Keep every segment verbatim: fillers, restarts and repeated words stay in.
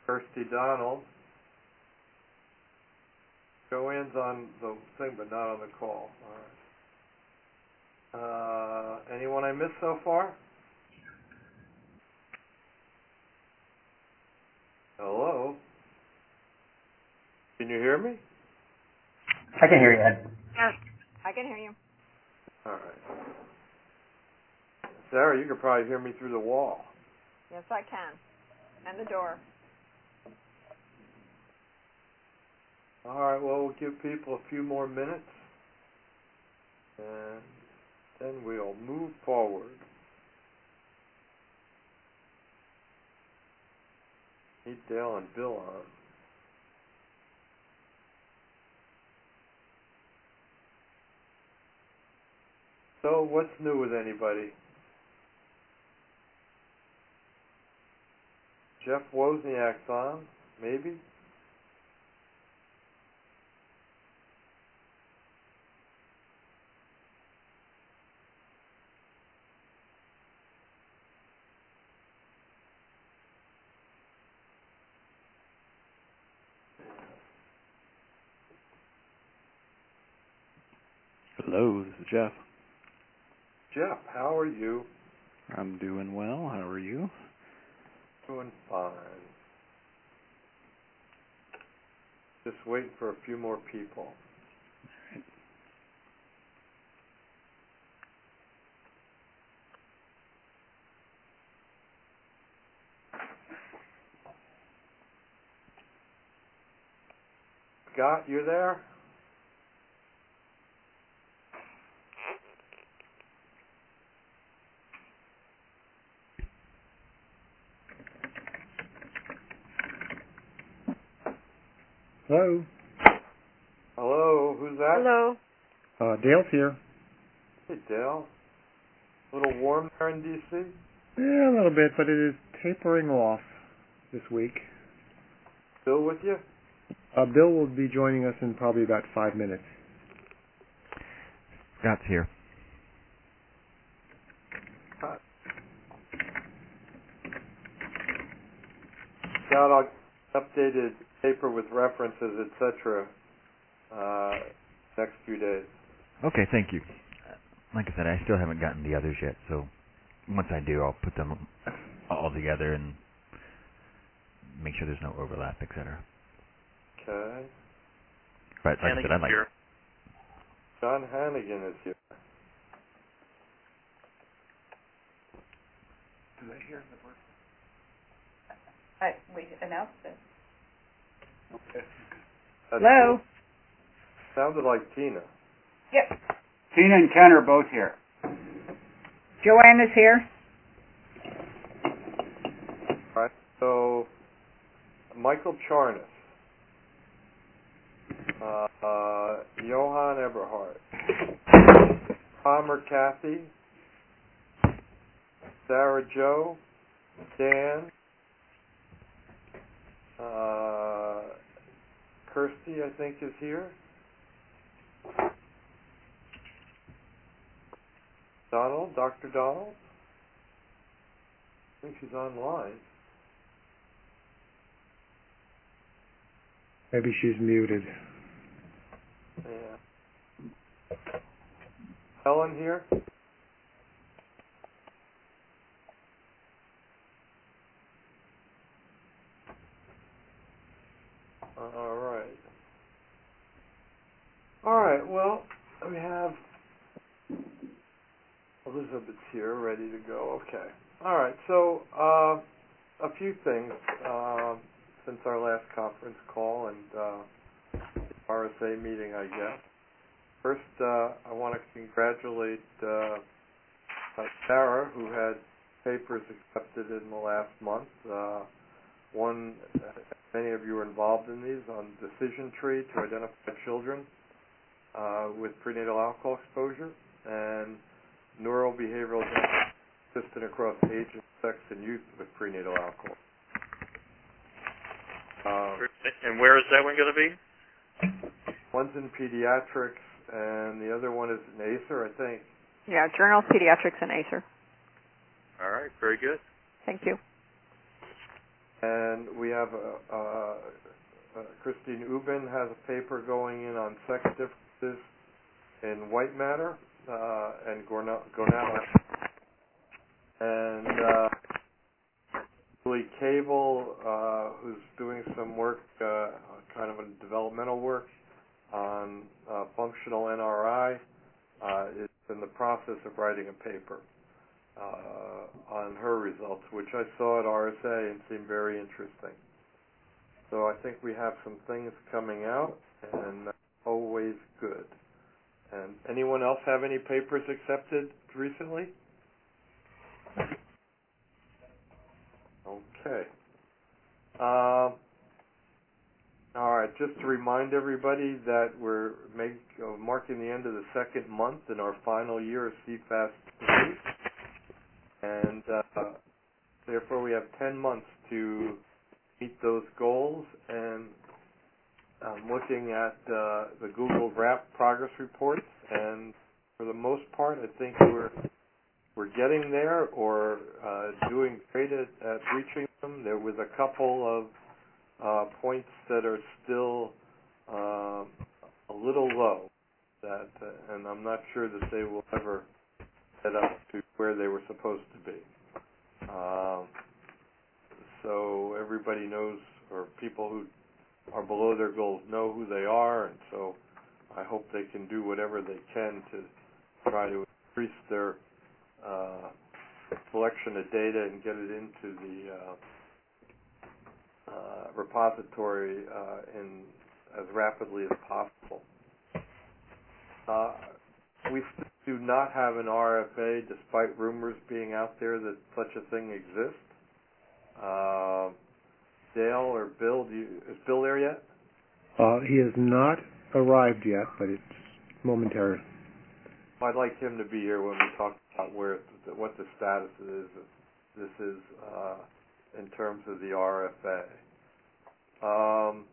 Kirsty Donald. Joanne's on the thing, but not on the call. All right. Uh, anyone I missed so far? Hello? Can you hear me? I can hear you, Ed. Yes, I can hear you. All right. Sarah, you could probably hear me through the wall. Yes, I can. And the door. All right, well, we'll give people a few more minutes, and then we'll move forward. Need Dale and Bill on. So, what's new with anybody? Jeff Wozniak's on, maybe? Hello, this is Jeff. Jeff, how are you? I'm doing well. How are you? Doing fine. Just waiting for a few more people. Scott, you there? Hello. Hello, who's that? Hello. Uh, Dale's here. Hey, Dale. A little warm there in D C? Yeah, a little bit, but it is tapering off this week. Bill with you? Uh, Bill will be joining us in probably about five minutes. Scott's here. Scott, Scott, I'll updated paper with references, et cetera, uh, next few days. Okay, thank you. Like I said, I still haven't gotten the others yet, so once I do, I'll put them all together and make sure there's no overlap, et cetera. Okay. But like I said, I'd like. Here. John Hannigan is here. Do they hear the word? I, we announced it. Okay. That's Hello. cool. Sounded like Tina. Yep. Tina and Ken are both here. Joanne is here. All right. So, Michael Charnas, uh, uh, Johan Eberhardt, Palmer Kathy, Sarah Joe, Dan, uh, Kirsty, I think, is here. Donald, Doctor Donald. I think she's online. Maybe she's muted. Yeah. Helen here? All right. All right, well, we have Elizabeth's here, ready to go. Okay. All right, so uh, a few things uh, since our last conference call and uh, R S A meeting, I guess. First, uh, I want to congratulate uh, uh, Sarah, who had papers accepted in the last month. Uh, one, uh, many of you are involved in these, on decision tree to identify children uh, with prenatal alcohol exposure, and neurobehavioral assistant across age and sex and youth with prenatal alcohol. Uh, And where is that one going to be? one's in pediatrics, and the other one is in A C E R, I think. Yeah, Journal of Pediatrics and A C E R. All right, very good. Thank you. And we have uh, uh, uh, Christine Ubin has a paper going in on sex differences in white matter uh, and Gornell. And uh, Julie Cable, uh, who's doing some work, uh, kind of a developmental work on uh, functional N R I, uh, is in the process of writing a paper uh, on her results, which I saw at R S A and seemed very interesting. So I think we have some things coming out, and that's always good. And anyone else have any papers accepted recently? Okay. Um, all right, just to remind everybody that we're make, uh, marking the end of the second month in our final year of C FAST three, and uh, therefore we have ten months to meet those goals. And I'm looking at uh, the Google Wrap progress reports, and for the most part, I think we're we're getting there or uh, doing great at, at reaching them. There was a couple of uh, points that are still uh, a little low, that, uh, and I'm not sure that they will ever get up to where they were supposed to be. Um, so everybody knows, or people who are below their goals know who they are, and so I hope they can do whatever they can to try to increase their uh, collection of data and get it into the uh, uh, repository uh, in as rapidly as possible. Uh, we still do not have an R F A, despite rumors being out there that such a thing exists. Uh, Dale or Bill, do you, is Bill there yet? Uh, he has not arrived yet, but it's momentary. I'd like him to be here when we talk about where what the status is. This is uh, in terms of the R F A. Um,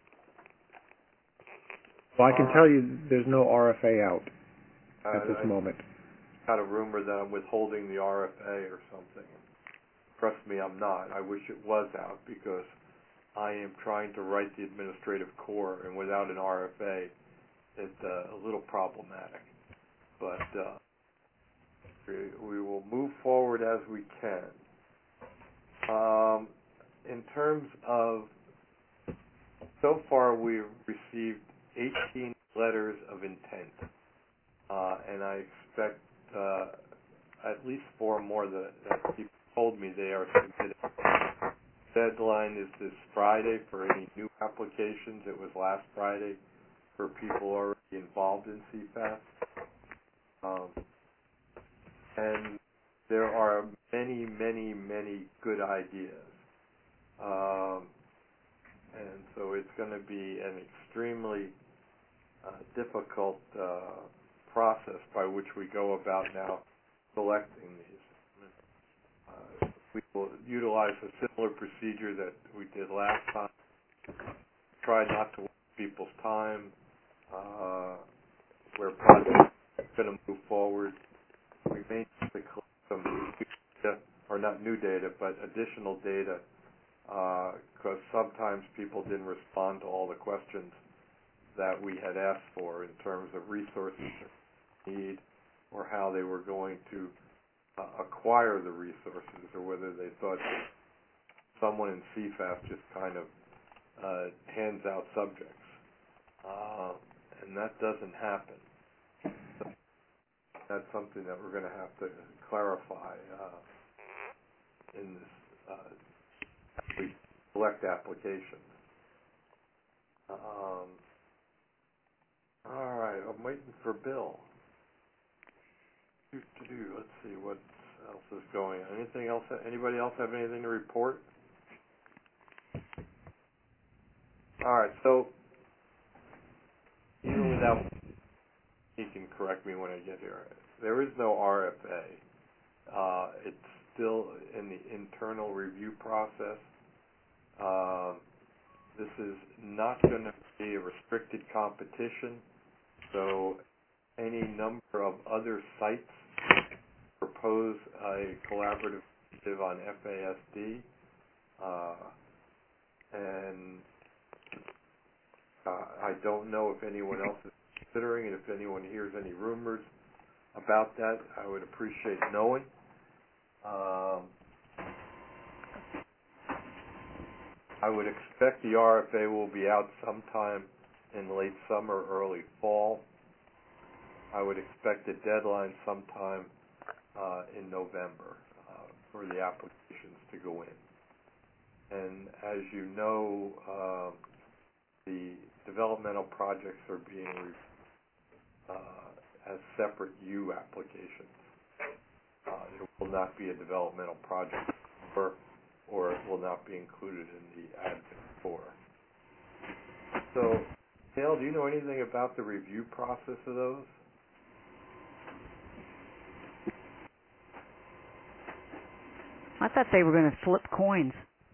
well, I can tell you there's no R F A out I, at this I moment. got a rumor that I'm withholding the R F A or something. Trust me, I'm not. I wish it was out because I am trying to write the administrative core, and without an R F A, it's uh, a little problematic. But uh, we, we will move forward as we can. Um, in terms of, so far we've received eighteen letters of intent, uh, and I expect uh, at least four more that, that people told me they are submitted. Deadline is this Friday for any new applications. It was last Friday for people already involved in C FAST. Um, and there are many, many, many good ideas. Um, and so it's going to be an extremely uh, difficult uh, process by which we go about now selecting these. Uh, we will utilize a similar procedure that we did last time. Try not to waste people's time. Uh, where projects are going to move forward, we may need to collect some new data, or not new data, but additional data, because uh, sometimes people didn't respond to all the questions that we had asked for in terms of resources they need, or how they were going to uh, acquire the resources, or whether they thought that someone in C FAST just kind of uh, hands out subjects. Uh, and that doesn't happen. So that's something that we're going to have to clarify uh, in this uh, we select applications. Um, all right, I'm waiting for Bill. Do, do, do. Let's see what else is going on. Anything else? Anybody else have anything to report? All right, so even without, he can correct me when I get here. There is no R F A. Uh, it's still in the internal review process. Um, this is not going to be a restricted competition, so any number of other sites propose a collaborative initiative on F A S D. Uh, and uh, I don't know if anyone else is considering it. If anyone hears any rumors about that, I would appreciate knowing. Um, I would expect the R F A will be out sometime in late summer, early fall. I would expect a deadline sometime uh, in November uh, for the applications to go in. And as you know, uh, the developmental projects are being re- uh, as separate U applications. Uh, there will not be a developmental project or, or it will not be included in the admin for. So, Dale, do you know anything about the review process of those? I thought they were going to flip coins.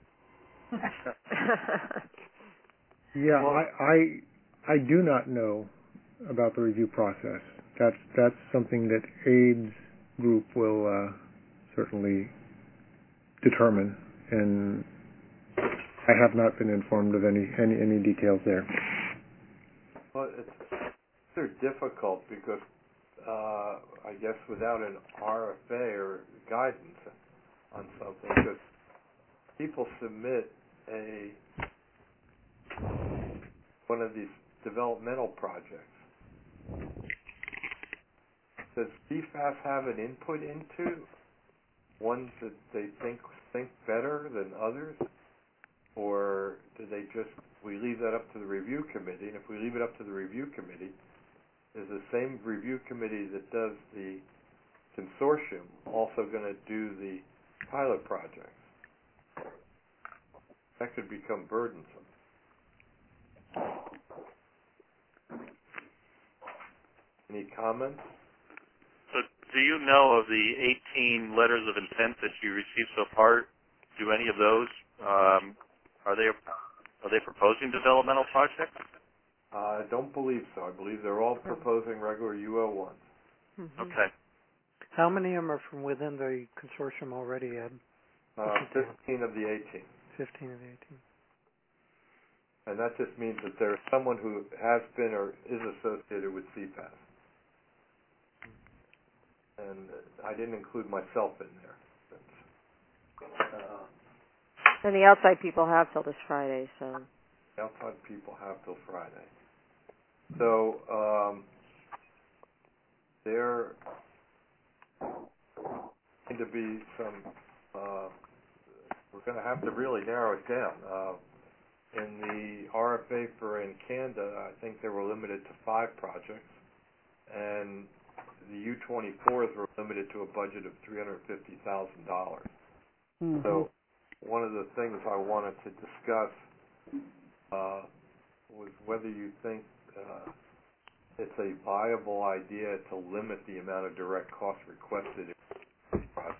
Yeah, Well- I, I I do not know about the review process. That's that's something that AID's group will uh, certainly determine, and I have not been informed of any any, any details there. Well, it's they're difficult because uh, I guess without an R F A or guidance on something, because people submit a one of these developmental projects. Does C FAS have an input into ones that they think think better than others, or do they just we leave that up to the review committee? And if we leave it up to the review committee, is the same review committee that does the consortium also going to do the pilot projects? That could become burdensome. Any comments? So do you know of the eighteen letters of intent that you received so far? Do any of those, um, are they are they proposing developmental projects? Uh, I don't believe so. I believe they're all proposing regular U O ones. Mm-hmm. Okay. How many of them are from within the consortium already, Ed? Uh, fifteen of the eighteen. fifteen of the eighteen. And that just means that there's someone who has been or is associated with C FAS. And I didn't include myself in there. Uh, And the outside people have till this Friday, so. the outside people have till Friday. So um, there going to be some. Uh, we're going to have to really narrow it down. Uh, in the R F A for Encanda, I think they were limited to five projects, and the U twenty-fours were limited to a budget of three hundred fifty thousand dollars. Mm-hmm. So one of the things I wanted to discuss uh, was whether you think uh, it's a viable idea to limit the amount of direct costs requested in this project.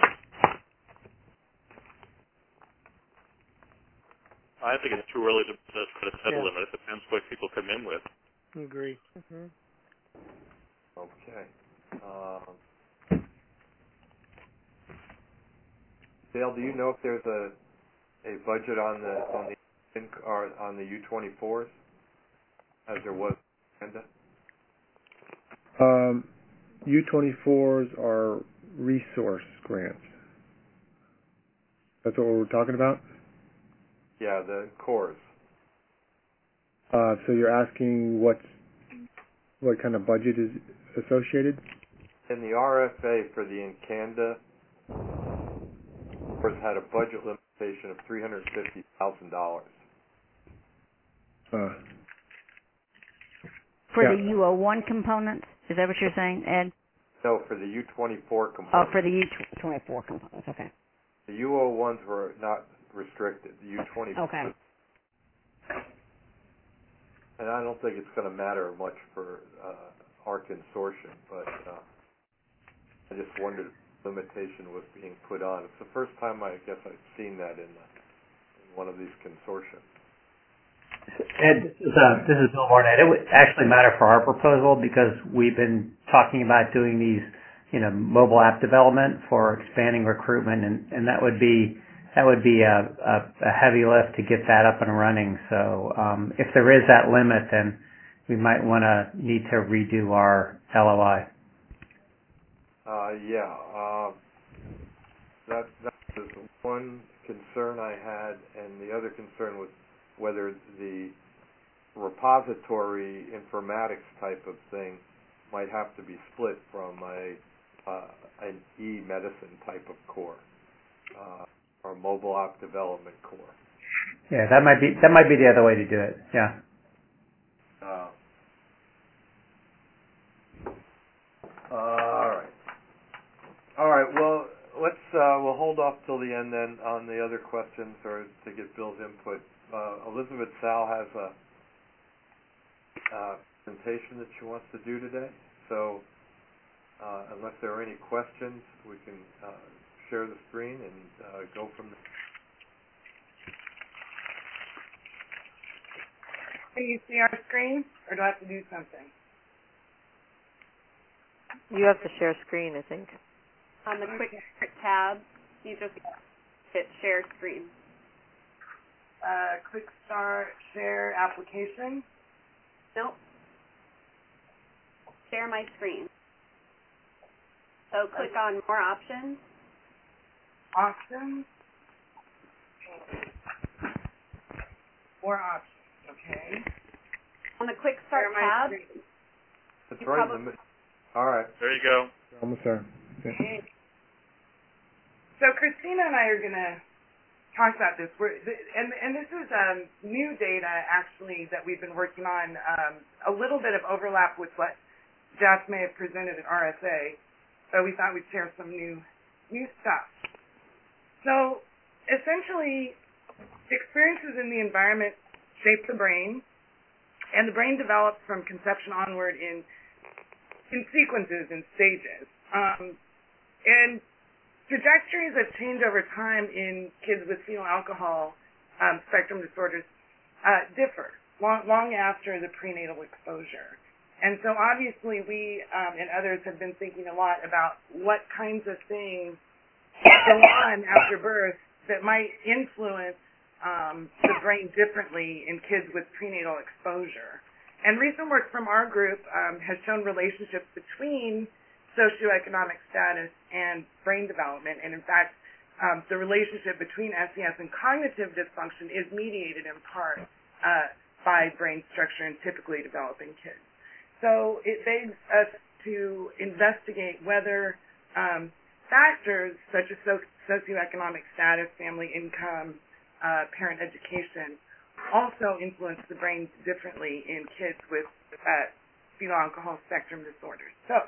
I think it's too early to to put a set Yeah. limit. It depends what people come in with. Agree. Mm-hmm. Okay. Um, Dale, do you know if there's a a budget on the on the inc- or on the U twenty-fours as there was in Canada? Um, U twenty-fours are resource grants. That's what we're talking about? Yeah, the cores. Uh, so you're asking what's, what kind of budget is associated? In the R F A for the Encanda, cores had a budget limitation of three hundred fifty thousand dollars. Uh, For Yeah. the U O one components? Is that what you're saying, Ed? No, for the U twenty-four Oh, component. for the U twenty-four components. Okay. The U O ones were not restricted. The U twenty-four. Okay. And I don't think it's going to matter much for uh, our consortium, but uh, I just wondered if limitation was being put on. It's the first time I guess I've seen that in, uh, in one of these consortia. Ed, this is, uh, this is Bill Barnett. It would actually matter for our proposal because we've been talking about doing these, you know, mobile app development for expanding recruitment, and, and that would be that would be a, a, a heavy lift to get that up and running. So um, if there is that limit, then we might want to need to redo our L O I. Uh, yeah, uh, that that was one concern I had, and the other concern was whether the repository informatics type of thing might have to be split from a uh, an e-medicine type of core uh, or mobile app development core. Yeah, that might be that might be the other way to do it. Yeah. Uh, uh, all right. All right. Well, let's uh, we'll hold off till the end then on the other questions or to get Bill's input. Uh, Elizabeth Sal has a uh, presentation that she wants to do today. So, uh, unless there are any questions, we can uh, share the screen and uh, go from there. Can you see our screen, or do I have to do something? You have to share screen, I think. On the quick tab, you just hit share screen. Uh, quick start, share application. Nope. Share my screen. So click on more options. Options. More options, okay. On the quick start tab. That's right in the middle. All right. There you go. Almost there. Yeah. Okay. So Christina and I are going to talk about this. We're, and, and this is um, new data, actually, that we've been working on. Um, a little bit of overlap with what Jeff may have presented at R S A, but we thought we'd share some new, new stuff. So essentially, experiences in the environment shape the brain, and the brain develops from conception onward in in sequences and stages. Um, and trajectories that change over time in kids with fetal alcohol um, spectrum disorders uh, differ long, long after the prenatal exposure. And so obviously we um, and others have been thinking a lot about what kinds of things go on after birth that might influence um, the brain differently in kids with prenatal exposure. And recent work from our group um, has shown relationships between socioeconomic status and brain development. And in fact, um, the relationship between S E S and cognitive dysfunction is mediated in part uh, by brain structure in typically developing kids. So it begs us to investigate whether um, factors such as so- socioeconomic status, family income, uh, parent education also influence the brain differently in kids with uh, fetal alcohol spectrum disorders. So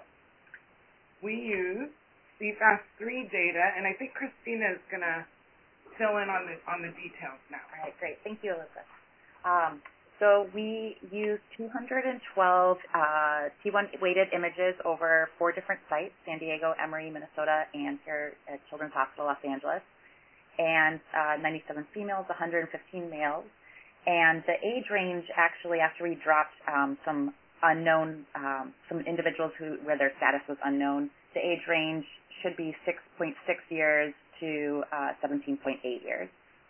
we use C FAST three data, and I think Christina is going to fill in on the on the details now. All right, great. Thank you, Elizabeth. Um, so we used two hundred twelve uh, T one weighted images over four different sites: San Diego, Emory, Minnesota, and here at Children's Hospital Los Angeles. And uh, ninety-seven females, one hundred fifteen males. And the age range, actually, after we dropped um, some unknown, um, some individuals who where their status was unknown, the age range should be six point six years to uh, seventeen point eight years.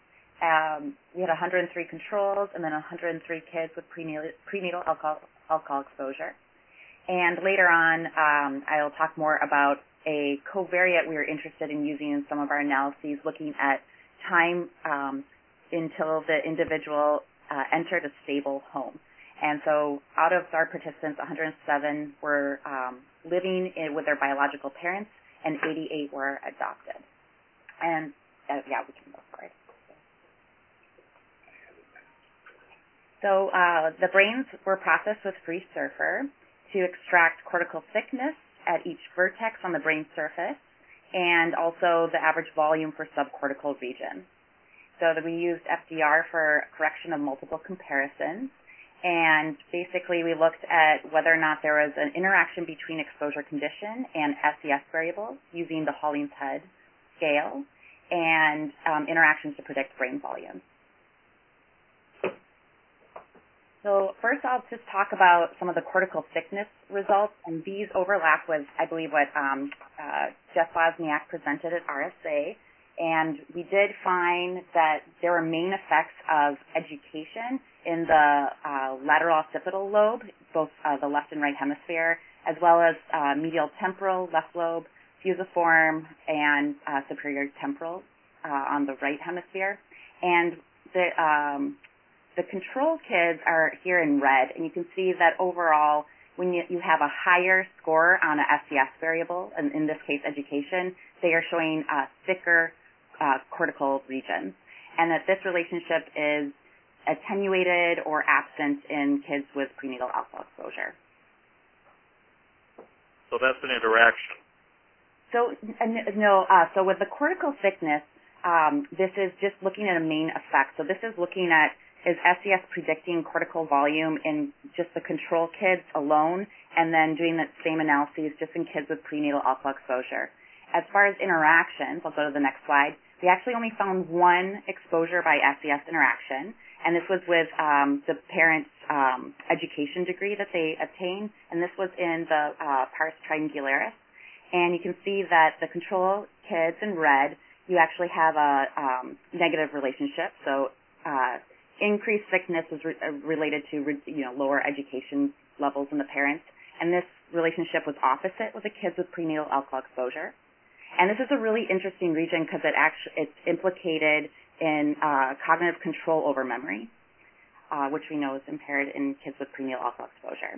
Um, we had one hundred three controls and then one hundred three kids with prenatal, prenatal alcohol, alcohol exposure. And later on, um, I'll talk more about a covariate we were interested in using in some of our analyses, looking at time um, until the individual uh, entered a stable home. And so out of our participants, one hundred seven were um, living in, with their biological parents, and eighty-eight were adopted. And, uh, yeah, we can go for it. So uh, the brains were processed with FreeSurfer to extract cortical thickness at each vertex on the brain surface, and also the average volume for subcortical region. So that we used F D R for correction of multiple comparisons, and basically we looked at whether or not there was an interaction between exposure condition and S E S variables using the Hollingshead scale, and um, interactions to predict brain volume. So first I'll just talk about some of the cortical thickness results, and these overlap with, I believe, what um, uh, Jeff Wozniak presented at R S A. And we did find that there were main effects of education in the uh, lateral occipital lobe, both uh, the left and right hemisphere, as well as uh, medial temporal, left lobe, fusiform, and uh, superior temporal uh, on the right hemisphere. And the um, the control kids are here in red, and you can see that overall, when you, you have a higher score on an S C S variable, and in this case education, they are showing uh, thicker uh, cortical regions, and that this relationship is attenuated or absent in kids with prenatal alpha exposure. So that's an interaction. So uh, no, uh, so with the cortical thickness, um, this is just looking at a main effect. So this is looking at, is S C S predicting cortical volume in just the control kids alone, and then doing that same analysis just in kids with prenatal alpha exposure. As far as interactions, I'll go to the next slide. We actually only found one exposure by S C S interaction, and this was with um, the parent's um, education degree that they obtained, and this was in the uh, pars triangularis. And you can see that the control kids in red, you actually have a um, negative relationship. So uh, increased thickness is re- related to re- you know lower education levels in the parents, and this relationship was opposite with the kids with prenatal alcohol exposure. And this is a really interesting region because it actually it's implicated in uh, cognitive control over memory, uh, which we know is impaired in kids with prenatal alcohol exposure.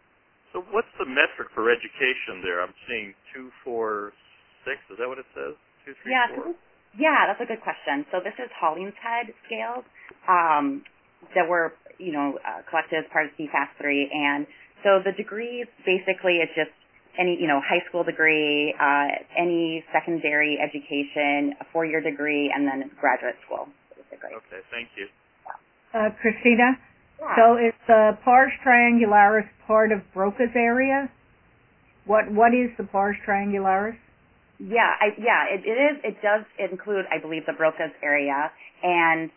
So what's the metric for education there? I'm seeing two, four, six. Is that what it says? Two, three, yeah, four. Yeah, that's a good question. So this is Hollingshead scales um, that were you know uh, collected as part of C FAST three, and so the degrees basically it's just any, you know, high school degree, uh, any secondary education, a four-year degree, and then graduate school, basically. Okay, thank you. Uh, Christina? Yeah. So is the pars triangularis part of Broca's area? What What is the pars triangularis? Yeah, I, yeah, it, it is. It does include, I believe, the Broca's area, and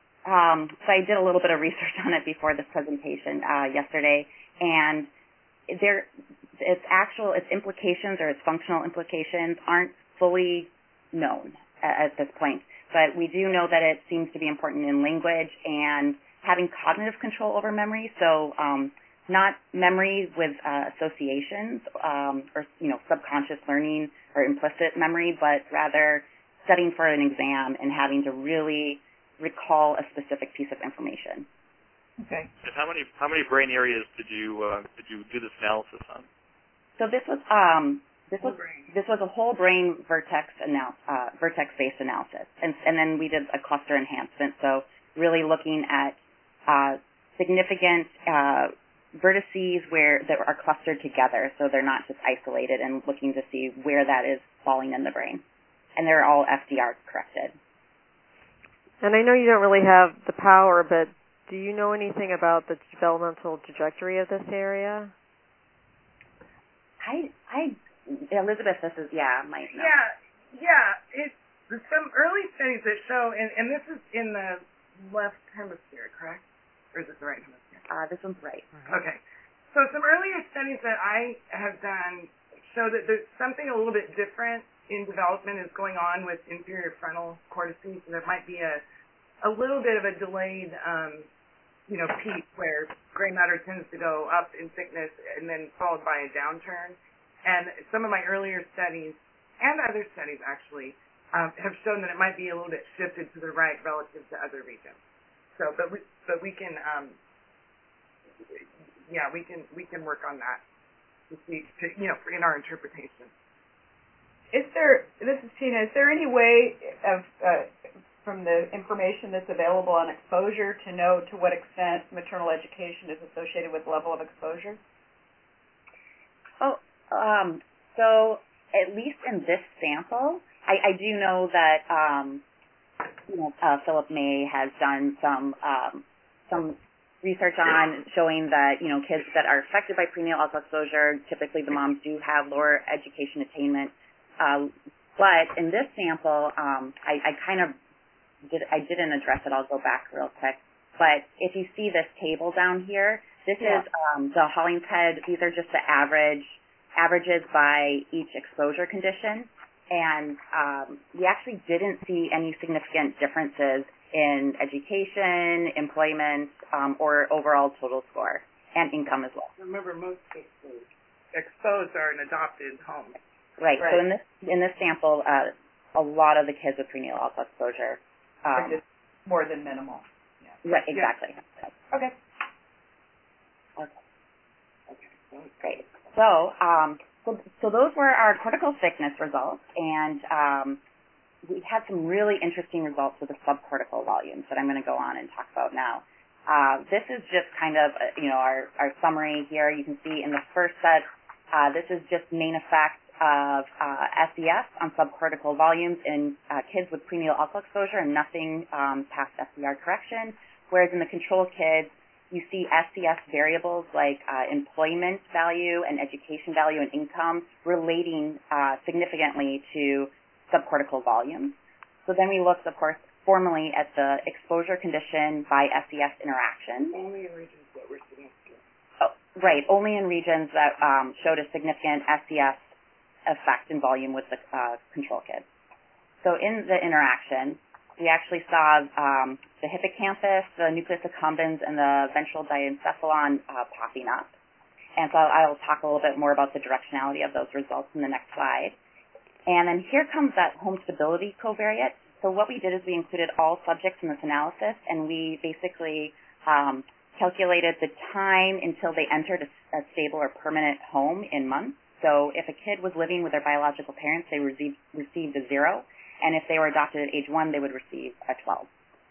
um, so I did a little bit of research on it before this presentation uh, yesterday, and there. Its actual, its implications or its functional implications aren't fully known at, at this point. But we do know that it seems to be important in language and having cognitive control over memory. So um, not memory with uh, associations um, or, you know, subconscious learning or implicit memory, but rather studying for an exam and having to really recall a specific piece of information. Okay. And how many how many brain areas did you uh, did you do this analysis on? So this was um, this was this was a whole brain vertex anal- uh, vertex based analysis, and and then we did a cluster enhancement. So really looking at uh, significant uh, vertices where that are clustered together, so they're not just isolated, and looking to see where that is falling in the brain, and they're all F D R corrected. And I know you don't really have the power, but do you know anything about the developmental trajectory of this area? I, I, Elizabeth, this is, yeah, might know. Yeah, yeah, it's some early studies that show, and, and this is in the left hemisphere, correct? Or is it the right hemisphere? Uh, this one's right. Okay. So some earlier studies that I have done show that there's something a little bit different in development is going on with inferior frontal cortices, and there might be a, a little bit of a delayed, um, you know, peak where gray matter tends to go up in thickness and then followed by a downturn. And some of my earlier studies, and other studies actually, um, have shown that it might be a little bit shifted to the right relative to other regions. So, but we, but we can, um, yeah, we can we can work on that to see, to, you know, in our interpretation. Is there? This is Tina. Is there any way of uh, from the information that's available on exposure to know to what extent maternal education is associated with level of exposure? Oh, um, so at least in this sample, I, I do know that um, you know uh, Philip May has done some um, some research on showing that you know kids that are affected by prenatal alcohol exposure, typically the moms do have lower education attainment. Uh, but in this sample, um, I, I kind of Did, I didn't address it. I'll go back real quick. But if you see this table down here, this yeah. is um, the Hollingshead. These are just the average averages by each exposure condition. and um, we actually didn't see any significant differences in education, employment, um, or overall total score, and income as well. Remember, most cases exposed are in adopted homes. Right. Right. So in this in this sample, uh, a lot of the kids with prenatal alcohol exposure. Um, Just more than minimal. Yeah. Right. Exactly. Yeah. Okay. Okay. Okay. Great. So, um, so, so those were our cortical thickness results, and um, we had some really interesting results with the subcortical volumes that I'm going to go on and talk about now. Uh, this is just kind of, uh, you know, our, our summary here. You can see in the first set, uh, this is just main effect of uh, S E S on subcortical volumes in uh, kids with prenatal alcohol exposure and nothing um, past S D R correction, whereas in the control kids, you see S E S variables like uh, employment value and education value and income relating uh, significantly to subcortical volumes. So then we looked, of course, formally at the exposure condition by S E S interaction. Only in regions that were significant. Oh, right, only in regions that um, showed a significant S E S effect in volume with the uh, control kids. So in the interaction, we actually saw um, the hippocampus, the nucleus accumbens, and the ventral diencephalon uh, popping up. And so I'll talk a little bit more about the directionality of those results in the next slide. And then here comes that home stability covariate. So what we did is we included all subjects in this analysis, and we basically um, calculated the time until they entered a, a stable or permanent home in months. So if a kid was living with their biological parents, they received, received a zero, and if they were adopted at age one, they would receive a twelve.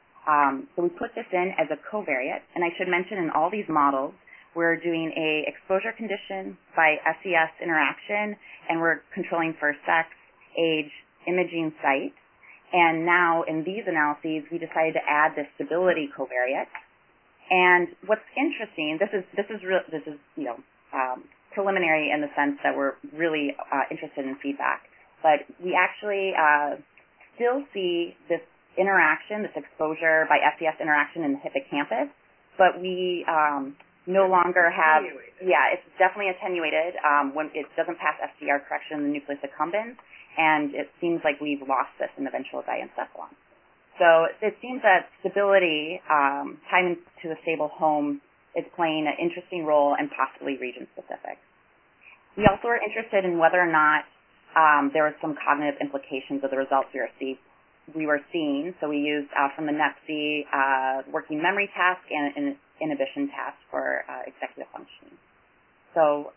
Um, so we put this in as a covariate, and I should mention in all these models, we're doing a exposure condition by S E S interaction, and we're controlling for sex, age, imaging site. And now in these analyses, we decided to add this stability covariate. And what's interesting, this is this is real, this is you know um, preliminary in the sense that we're really uh, interested in feedback, but we actually uh, still see this interaction, this exposure by S E S interaction in the hippocampus, but we um, no longer have, yeah, it's definitely attenuated um, when it doesn't pass S D R correction in the nucleus accumbens, and it seems like we've lost this in the ventral diencephalon. So it seems that stability, um, time into a stable home, is playing an interesting role and possibly region-specific. We also are interested in whether or not um, there were some cognitive implications of the results we were, see, we were seeing. So we used uh, from the N E P S I uh, working memory task and an inhibition task for uh, executive functioning. So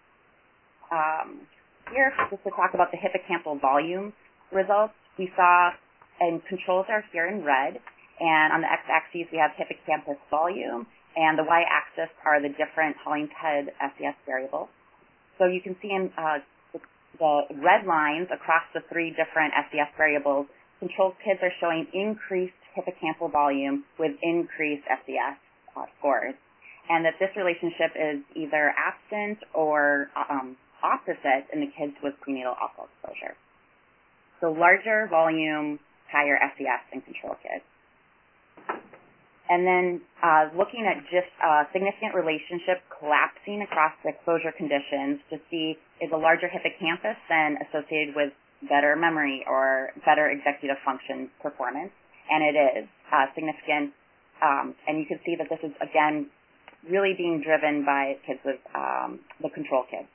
um, here, just to talk about the hippocampal volume results, we saw, and controls are here in red, and on the x-axis we have hippocampus volume, and the y-axis are the different Hollingshead S E S variables. So you can see in uh, the, the red lines across the three different S E S variables, control kids are showing increased hippocampal volume with increased S E S uh, scores, and that this relationship is either absent or um, opposite in the kids with prenatal alcohol exposure. So larger volume, higher S E S in control kids. And then uh, looking at just a significant relationship collapsing across the exposure conditions to see is a larger hippocampus then associated with better memory or better executive function performance. And it is uh, significant. Um, and you can see that this is, again, really being driven by kids with um, the control kids.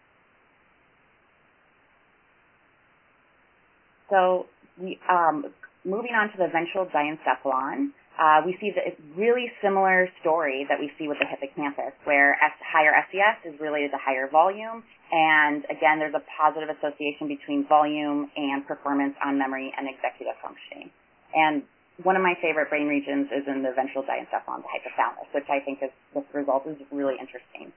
So we, um, moving on to the ventral diencephalon, Uh, we see that it's really similar story that we see with the hippocampus, where S, higher S E S is related to higher volume, and again, there's a positive association between volume and performance on memory and executive functioning. And one of my favorite brain regions is in the ventral diencephalon, the hypothalamus, which I think is, this result is really interesting.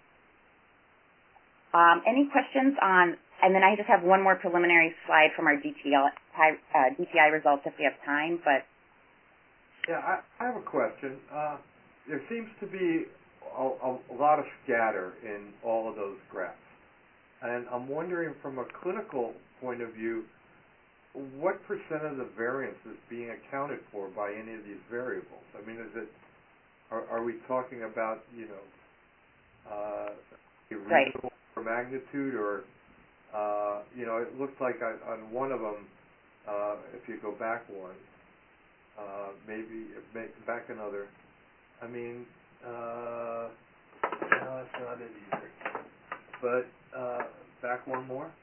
Um, any questions on, and then I just have one more preliminary slide from our D T I, uh, D T I results if we have time, but Yeah, I, I have a question. Uh, there seems to be a, a, a lot of scatter in all of those graphs. And I'm wondering from a clinical point of view, what percent of the variance is being accounted for by any of these variables? I mean, is it, are, are we talking about, you know, uh, a reasonable right. magnitude or, uh, you know, it looks like I, on one of them, uh, if you go back one, uh, maybe make back another. I mean, uh, no, that's not it either. But uh, back one more.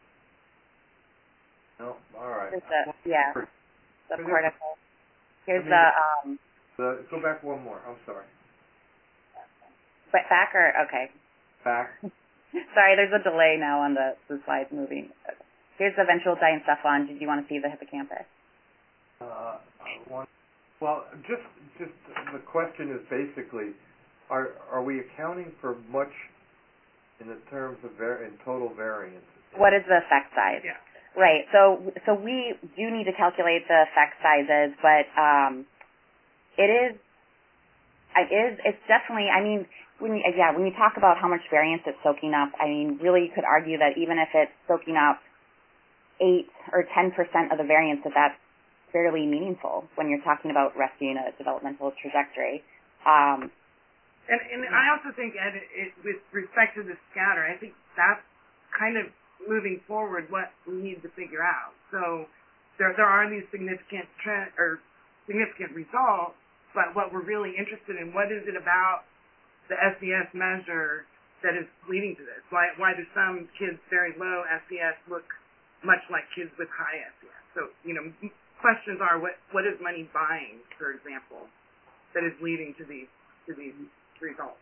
No, all right. Here's the, yeah, the cortical. Here's I mean, the um. The, go back one more. I'm sorry. But back or okay. Back. Sorry, there's a delay now on the, the slides moving. Here's the ventral diencephalon. Did you want to see the hippocampus? Uh, one, well, just just the question is basically, are are we accounting for much in the terms of var- in total variance? What is the effect size? Yeah. Right. So so we do need to calculate the effect sizes, but um, it is it is it's definitely. I mean. When you, yeah, when you talk about how much variance it's soaking up, I mean, really you could argue that even if it's soaking up eight or ten percent of the variance, that that's fairly meaningful when you're talking about rescuing a developmental trajectory. Um, and, and I also think, Ed, it, with respect to the scatter, I think that's kind of moving forward what we need to figure out. So there there are these significant trend, or significant results, but what we're really interested in, what is it about the S E S measure that is leading to this? Why why do some kids very low S E S look much like kids with high S E S? So, you know, questions are what what is money buying, for example, that is leading to these to these results?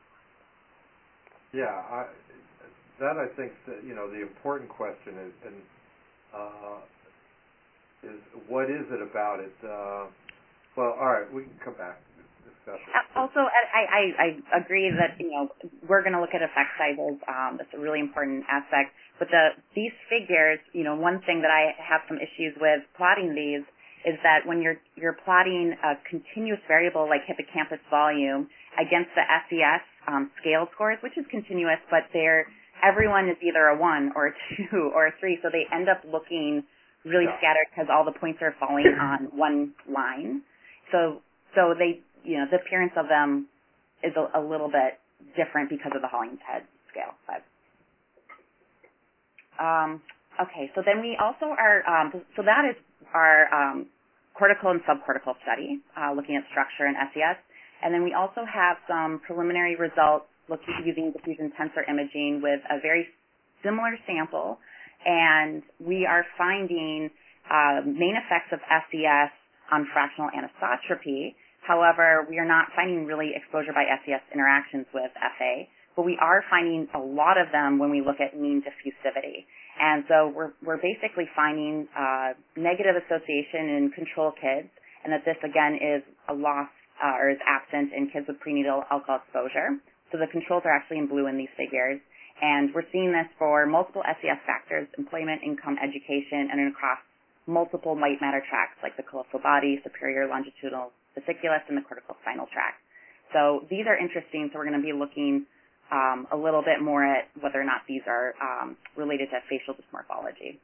Yeah, I, that I think that, you know, the important question is, and uh, is what is it about it? Uh, well, all right, we can come back. Also, I, I, I agree that, you know, we're going to look at effect sizes. Um, that's a really important aspect. But the these figures, you know, one thing that I have some issues with plotting these is that when you're you're plotting a continuous variable like hippocampus volume against the S E S um, scale scores, which is continuous, but they're everyone is either a one or a two or a three, so they end up looking really yeah. scattered because all the points are falling on one line. So so they you know, the appearance of them is a, a little bit different because of the Hollingshead scale. But, um, okay, so then we also are, um, so that is our um, cortical and subcortical study, uh, looking at structure and S E S. And then we also have some preliminary results looking using diffusion tensor imaging with a very similar sample. And we are finding uh, main effects of S E S on fractional anisotropy. However, we are not finding really exposure by S E S interactions with F A, but we are finding a lot of them when we look at mean diffusivity. And so we're, we're basically finding uh, negative association in control kids, and that this, again, is a loss uh, or is absent in kids with prenatal alcohol exposure. So the controls are actually in blue in these figures. And we're seeing this for multiple S E S factors, employment, income, education, and across multiple white matter tracts like the callosal body, superior longitudinal vesiculus, and the cortical spinal tract. So these are interesting, so we're going to be looking um, a little bit more at whether or not these are um, related to facial dysmorphology.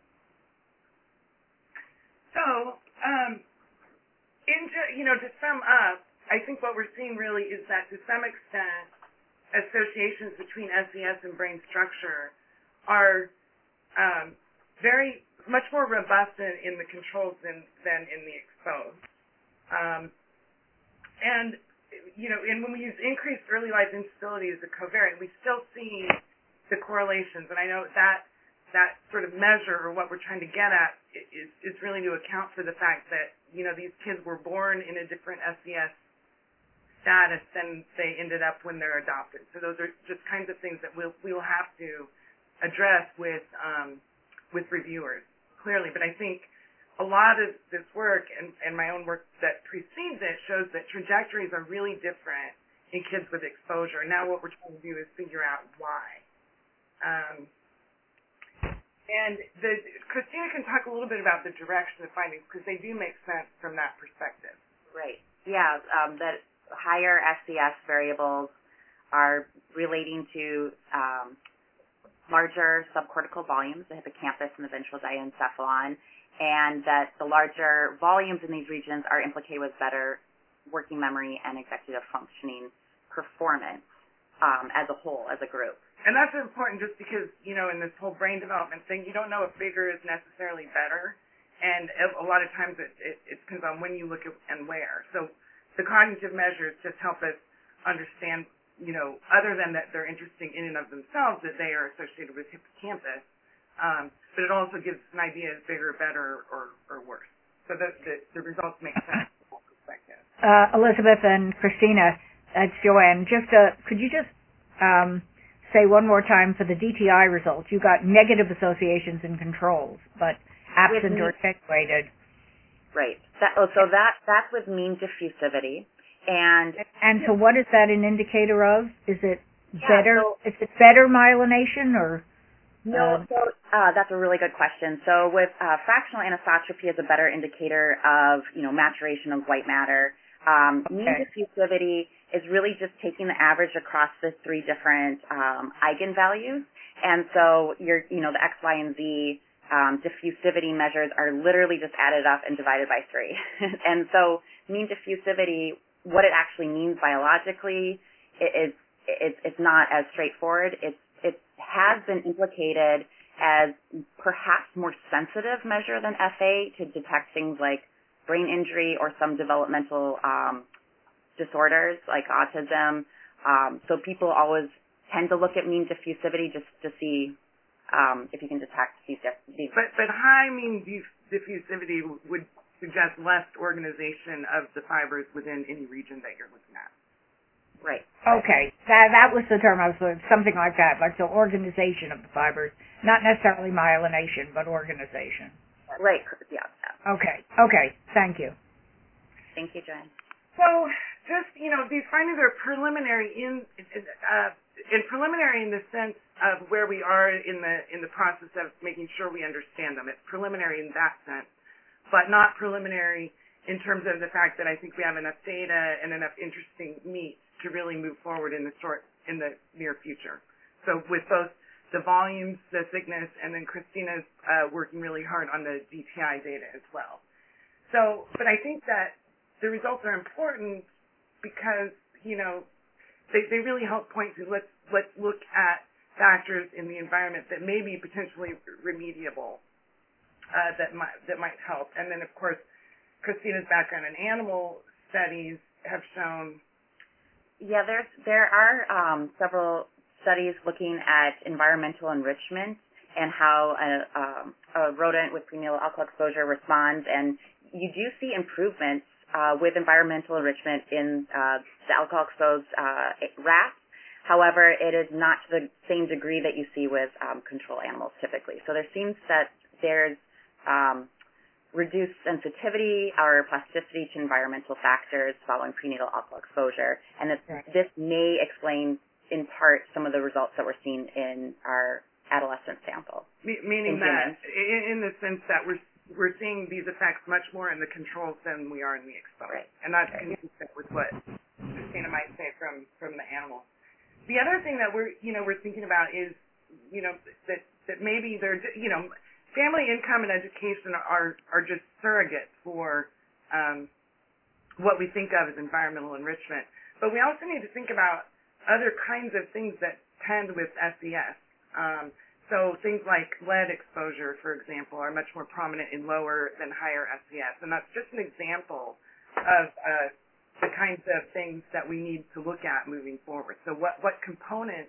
So, um, in, you know, to sum up, I think what we're seeing really is that to some extent, associations between S E S and brain structure are um, very much more robust in, in the controls than, than in the exposed. Um, And, you know, and when we use increased early life instability as a covariate, we still see the correlations. And I know that that sort of measure, or what we're trying to get at, is, is really to account for the fact that, you know, these kids were born in a different S E S status than they ended up when they're adopted. So those are just kinds of things that we'll, we'll have to address with, um, with reviewers, clearly. But I think a lot of this work and, and my own work that precedes it shows that trajectories are really different in kids with exposure. Now what we're trying to do is figure out why. Um, and the, Christina can talk a little bit about the direction of findings because they do make sense from that perspective. Right. Yeah, um, that higher S E S variables are relating to um, larger subcortical volumes, the hippocampus and the ventral diencephalon, and that the larger volumes in these regions are implicated with better working memory and executive functioning performance um, as a whole, as a group. And that's important just because, you know, in this whole brain development thing, you don't know if bigger is necessarily better. and a lot of times it, it, it depends on when you look at and where. So the cognitive measures just help us understand, you know, other than that they're interesting in and of themselves, that they are associated with hippocampus, um, but it also gives us an idea of bigger, better, or, or worse. So the, the, the results make sense from that perspective. Uh, Elizabeth and Christina, it's Joanne. Just uh, could you just um, say one more time for the D T I results? You got negative associations and controls, but absent or attenuated. Right. That, oh, so that that's with mean diffusivity, and and so what is that an indicator of? Is it yeah, better? So, is it better myelination or? No. Um, so uh, that's a really good question. So with uh, fractional anisotropy is a better indicator of you know maturation of white matter. Um, okay. Mean diffusivity is really just taking the average across the three different um, eigenvalues, and so your you know the X, Y, and Z. Um, diffusivity measures are literally just added up and divided by three. And so mean diffusivity, what it actually means biologically, it, it's, it's, it's not as straightforward. It's, it has been implicated as perhaps more sensitive measure than F A to detect things like brain injury or some developmental um, disorders like autism. Um, so people always tend to look at mean diffusivity just to see Um, if you can detect these, these. But but high mean diffusivity would suggest less organization of the fibers within any region that you're looking at. Right. Okay, that that was the term I was looking, something like that, like so organization of the fibers, not necessarily myelination, but organization. Right. Yeah. yeah. Okay. Okay. Thank you. Thank you, Jen. So just you know, these findings are preliminary in uh, in preliminary in the sense of where we are in the in the process of making sure we understand them. It's preliminary in that sense, but not preliminary in terms of the fact that I think we have enough data and enough interesting meat to really move forward in the short in the near future. So with both the volumes, the thickness, and then Christina's uh, working really hard on the D T I data as well. So, but I think that the results are important because you know they they really help point to let's let's look at factors in the environment that may be potentially remediable uh, that might that might help. And then of course, Christina's background in animal studies have shown. Yeah, there's there are um, several studies looking at environmental enrichment and how a, um, a rodent with prenatal alcohol exposure responds, and you do see improvements uh, with environmental enrichment in uh, the alcohol-exposed uh, rats. However, it is not to the same degree that you see with um, control animals typically. So there seems that there's um, reduced sensitivity or plasticity to environmental factors following prenatal alcohol exposure, and this, this may explain in part some of the results that we're seeing in our adolescent sample. Meaning that, in, in the sense that we're we're seeing these effects much more in the controls than we are in the exposed, right. and that's right. consistent with what Christina might say from from the animals. The other thing that we're you know we're thinking about is you know that that maybe they're you know family income and education are are just surrogates for um, what we think of as environmental enrichment, but we also need to think about other kinds of things that tend with S E S. Um, So things like lead exposure, for example, are much more prominent in lower than higher S E S, and that's just an example of uh, the kinds of things that we need to look at moving forward. So what, what components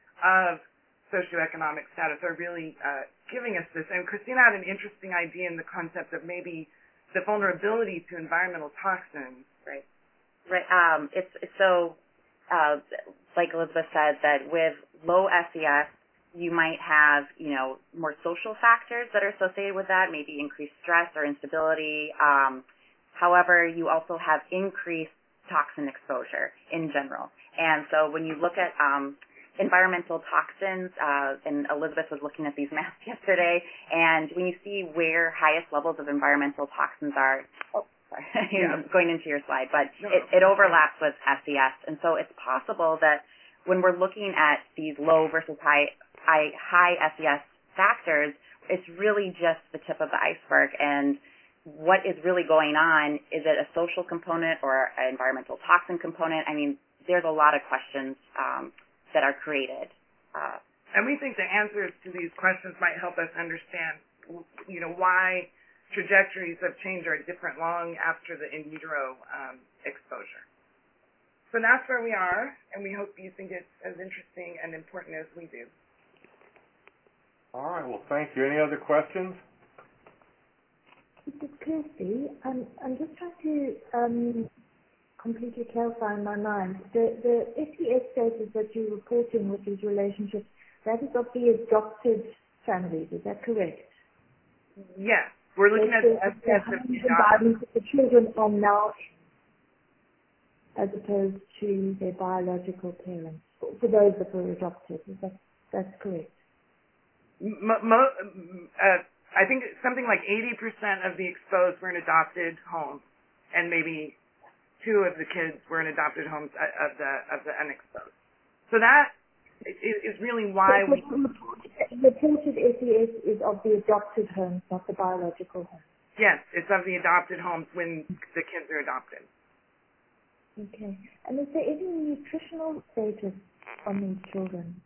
of socioeconomic status are really uh, giving us this? And Christina had an interesting idea in the concept of maybe the vulnerability to environmental toxins. Right. Right. Um, it's, it's so, uh, like Elizabeth said, that with low S E S, you might have, you know, more social factors that are associated with that, maybe increased stress or instability. Um, however, you also have increased toxin exposure in general. And so when you look at um, environmental toxins, uh, and Elizabeth was looking at these maps yesterday, and when you see where highest levels of environmental toxins are, oh, sorry, yeah. going into your slide, but no, it, it overlaps with S E S. And so it's possible that when we're looking at these low versus high high, high S E S factors, it's really just the tip of the iceberg. And what is really going on? Is it a social component or an environmental toxin component? I mean, there's a lot of questions um, that are created. Uh, and we think the answers to these questions might help us understand, you know, why trajectories of change are different long after the in utero um, exposure. So that's where we are, and we hope you think it's as interesting and important as we do. All right, well, thank you. Any other questions? This is Kirsty. I'm, I'm just trying to um, completely clarify in my mind. The, the S E S status that you're reporting with these relationships, that is of the adopted families, is that correct? Yes. We're looking at the S E S of the environment that the children are now in, as opposed to their biological parents, for, for those that were adopted. Is that that's correct? Mo, mo, uh, I think something like eighty percent of the exposed were in adopted homes, and maybe two of the kids were in adopted homes of the of the unexposed. So that is really why so, we. The reported S E S is of the adopted homes, not the biological homes. Yes, it's of the adopted homes when the kids are adopted. Okay. And is there any nutritional status on these children?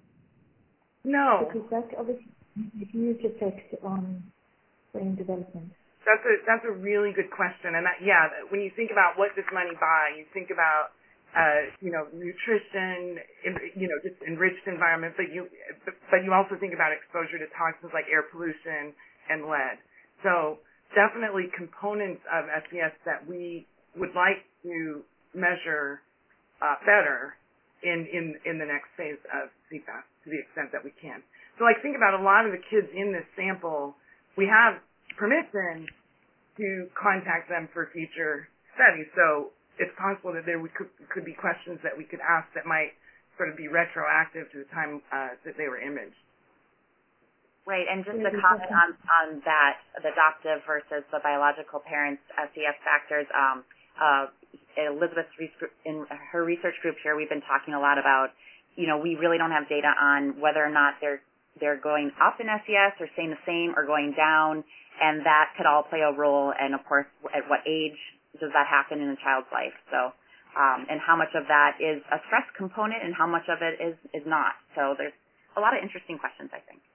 No. Because that obviously has a huge effect on brain development. That's a that's a really good question, and that, yeah, when you think about what does money buy, you think about uh, you know nutrition, in, you know just enriched environment, but you but you also think about exposure to toxins like air pollution and lead. So definitely components of S E S that we would like to measure uh, better in, in in the next phase of C FAST to the extent that we can. So like think about a lot of the kids in this sample, we have permission to contact them for future studies. So it's possible that there would, could, could be questions that we could ask that might sort of be retroactive to the time uh, that they were imaged. Right, and just to comment on, on that, the adoptive versus the biological parents' S E S factors, um, uh, Elizabeth's in her research group here, we've been talking a lot about, you know, we really don't have data on whether or not they're they're going up in S E S or staying the same or going down, and that could all play a role. And of course, at what age does that happen in a child's life? So, um, and how much of that is a stress component, and how much of it is is not? So there's a lot of interesting questions, I think.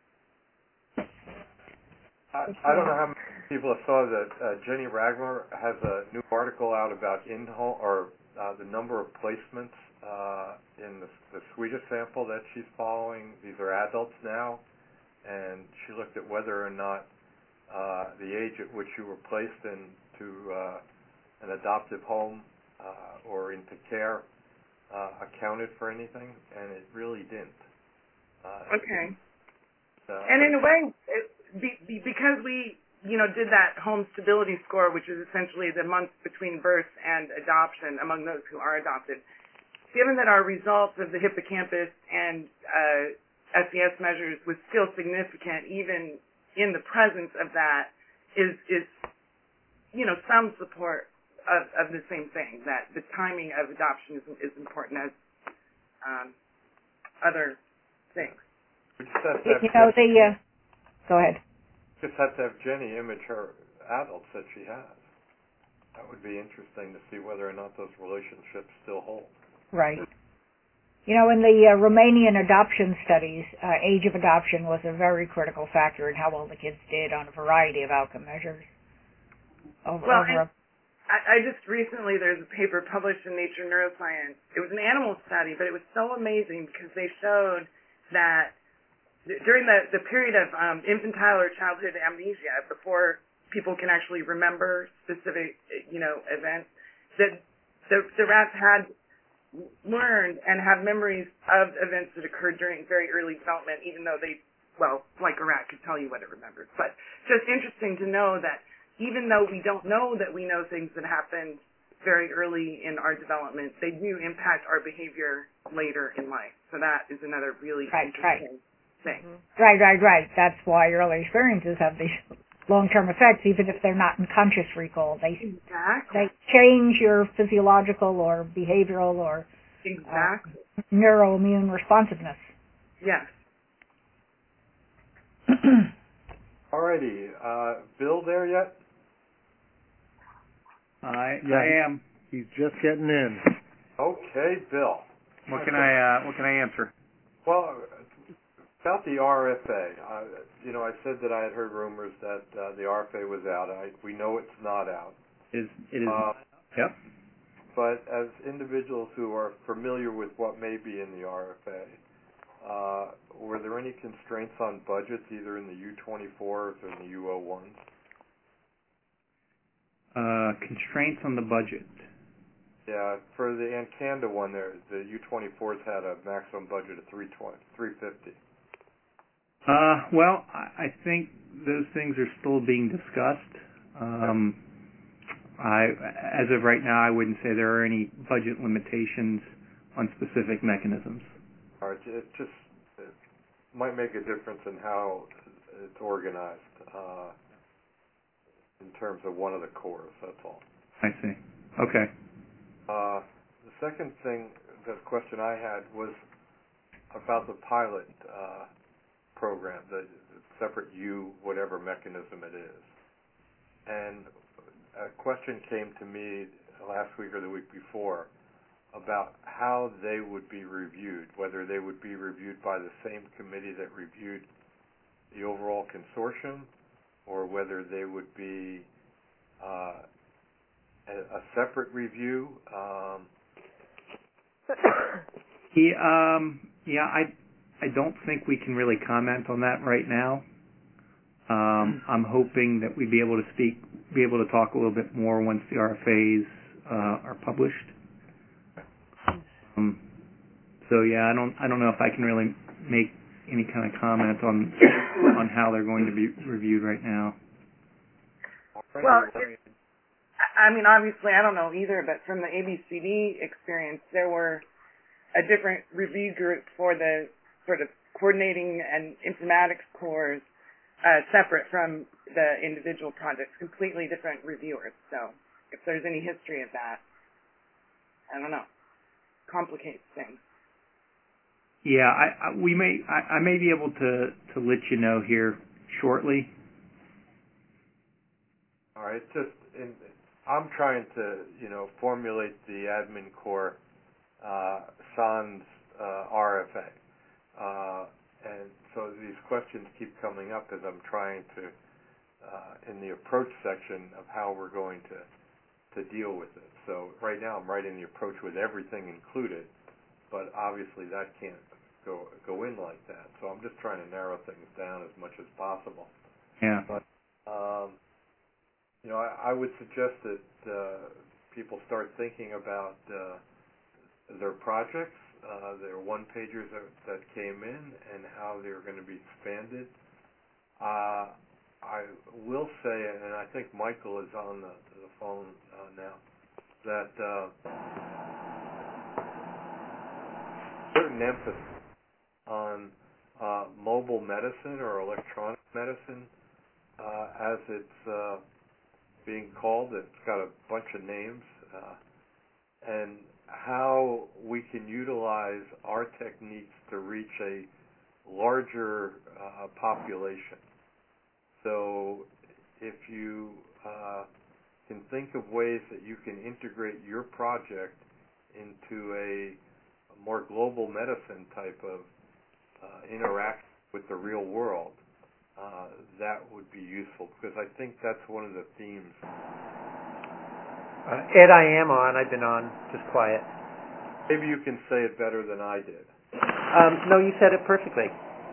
I, I don't know how many people have saw that uh, Jenny Ragler has a new article out about in-home or uh, the number of placements uh, in the, the Swedish sample that she's following. These are adults now, and she looked at whether or not uh, the age at which you were placed into uh, an adoptive home uh, or into care uh, accounted for anything, and it really didn't. Uh, okay. Uh, and in a way, it, be, be, because we, you know, did that home stability score, which is essentially the months between birth and adoption among those who are adopted, given that our results of the hippocampus and uh, S E S measures was still significant, even in the presence of that, is, is you know, some support of, of the same thing, that the timing of adoption is, is important as um, other things. We just have to have You know, the, uh, go ahead. Just have to have Jenny image her adults that she has. That would be interesting to see whether or not those relationships still hold. Right. You know, in the uh, Romanian adoption studies, uh, age of adoption was a very critical factor in how well the kids did on a variety of outcome measures. Over, well, over a, I, I just recently, there's a paper published in Nature Neuroscience. It was an animal study, but it was so amazing because they showed that during the, the period of um, infantile or childhood amnesia, before people can actually remember specific, you know, events, that the, the rats had learned and have memories of events that occurred during very early development, even though they, well, like a rat could tell you what it remembered. But just interesting to know that even though we don't know that we know things that happened very early in our development, they do impact our behavior later in life. So that is another really right, interesting right. thing. Right, right, right. That's why early experiences have these long-term effects, even if they're not in conscious recall. They exactly. they change your physiological or behavioral or exactly. uh, neuroimmune responsiveness. Yes. Alrighty, uh, Bill there yet? I yeah, I am. He's just getting in. Okay, Bill. What can I uh, what can I answer? Well, About the R F A, uh, you know, I said that I had heard rumors that uh, the R F A was out. I, we know it's not out. Is it is? Uh, Yep. But as individuals who are familiar with what may be in the R F A, uh, were there any constraints on budgets, either in the U twenty-fours or in the U oh ones? Uh, constraints on the budget. Yeah, for the Ancanda one, there the U twenty-fours had a maximum budget of three fifty. Uh, well, I, I think those things are still being discussed. Um, I, as of right now, I wouldn't say there are any budget limitations on specific mechanisms. All right, it just it might make a difference in how it's organized uh, in terms of one of the cores. That's all. I see. Okay. Uh, the second thing, the question I had was about the pilot uh, program, the, the separate U, whatever mechanism it is. And a question came to me last week or the week before about how they would be reviewed, whether they would be reviewed by the same committee that reviewed the overall consortium, or whether they would be uh, a, a separate review. Um, yeah, um, yeah, I, I don't think we can really comment on that right now. Um, I'm hoping that we'd be able to speak, be able to talk a little bit more once the R F As uh, are published. Um, so yeah, I don't, I don't know if I can really make any kind of comment on on how they're going to be reviewed right now. Well, I mean, obviously, I don't know either, but from the A B C D experience, there were a different review group for the sort of coordinating and informatics cores, uh, separate from the individual projects, completely different reviewers. So if there's any history of that, I don't know, complicates things. Yeah, I, I we may I, I may be able to to let you know here shortly. All right, just in, I'm trying to you know formulate the admin core uh, sans uh, R F A, uh, and so these questions keep coming up as I'm trying to uh, in the approach section of how we're going to to deal with it. So right now I'm writing the approach with everything included, but obviously that can't go go in like that. So I'm just trying to narrow things down as much as possible. Yeah. But um, you know, I, I would suggest that uh, people start thinking about uh, their projects, uh, their one-pagers that, that came in, and how they're going to be expanded. Uh, I will say, and I think Michael is on the, the phone uh, now, that uh, certain emphasis on uh, mobile medicine or electronic medicine, uh, as it's uh, being called. It's got a bunch of names, uh, and how we can utilize our techniques to reach a larger uh, population. So if you uh, can think of ways that you can integrate your project into a, a more global medicine type of uh, interaction with the real world, uh, that would be useful, because I think that's one of the themes. Uh, Ed, I am on. I've been on. Just quiet. Maybe you can say it better than I did. Um, no, you said it perfectly.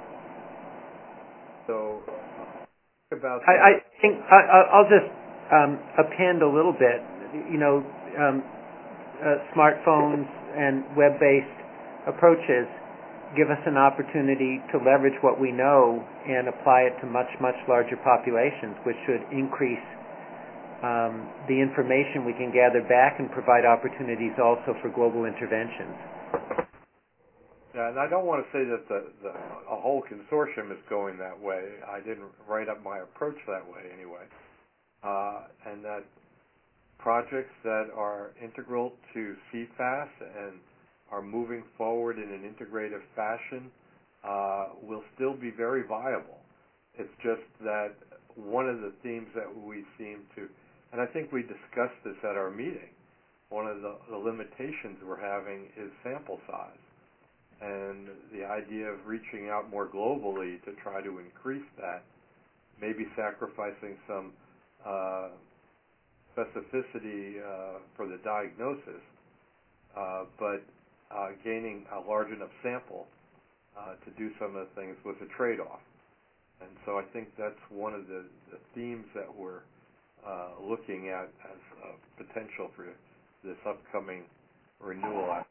So, about I, I think I, I'll just um, append a little bit. You know, um, uh, smartphones and web-based approaches give us an opportunity to leverage what we know and apply it to much, much larger populations, which should increase um, the information we can gather back and provide opportunities also for global interventions. Yeah, and I don't want to say that the, the a whole consortium is going that way. I didn't write up my approach that way anyway. Uh, and that projects that are integral to C FAS and are moving forward in an integrative fashion uh, will still be very viable. It's just that one of the themes that we seem to, and I think we discussed this at our meeting, one of the, the limitations we're having is sample size. and the idea of reaching out more globally to try to increase that, maybe sacrificing some uh, specificity uh, for the diagnosis, uh, but uh, gaining a large enough sample uh, to do some of the things was a trade-off. And so I think that's one of the, the themes that we're uh, looking at as a potential for this upcoming renewal act.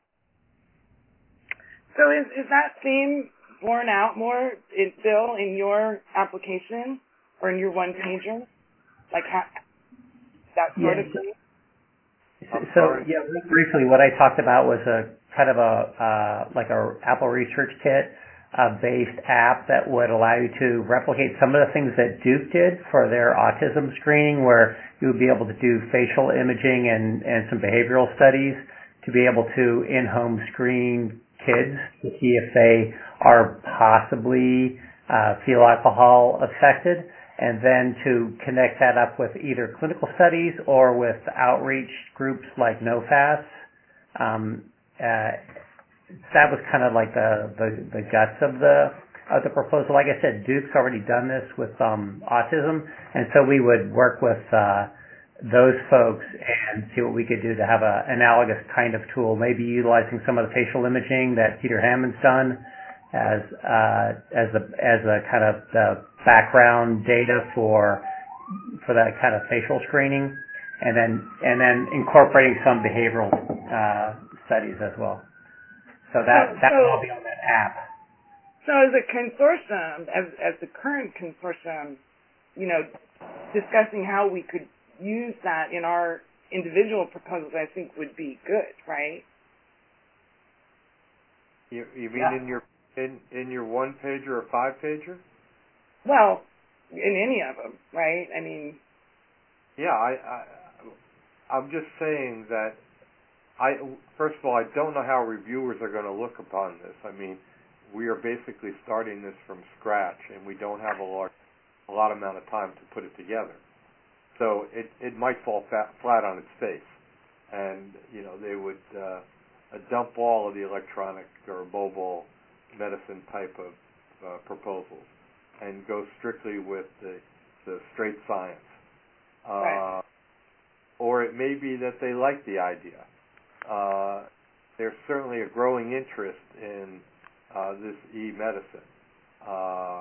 So is, is that theme borne out more, in, Bill, in your application or in your one-pager? Like how, that sort yeah. of thing? So, yeah, briefly, what I talked about was a kind of a, uh, like a Apple Research Kit uh, based app that would allow you to replicate some of the things that Duke did for their autism screening, where you would be able to do facial imaging and, and some behavioral studies to be able to in-home screen kids to see if they are possibly uh, fetal alcohol affected, and then to connect that up with either clinical studies or with outreach groups like NOFAS. Um, uh, that was kind of like the, the, the guts of the of the proposal. Like I said, Duke's already done this with um, autism, and so we would work with uh, those folks and see what we could do to have a analogous kind of tool, maybe utilizing some of the facial imaging that Peter Hammond's done as uh, as a as a kind of the background data for for that kind of facial screening, and then and then incorporating some behavioral uh, studies as well. So that So- that so- will all be on that app. So as a consortium, as, as the current consortium, you know, discussing how we could use that in our individual proposals, I think would be good, right? You, you mean Yeah. in your in in your one pager or five pager? Well, in any of them, right? I mean, Yeah, I, I I'm just saying that I first of all I don't know how reviewers are going to look upon this. I mean, we are basically starting this from scratch, and we don't have a lot a lot amount of time to put it together. So it it might fall fat, flat on its face, and you know they would uh, dump all of the electronic or mobile medicine type of uh, proposals and go strictly with the the straight science. Uh, Right. Or it may be that they like the idea. Uh, there's certainly a growing interest in uh, this e-medicine, uh,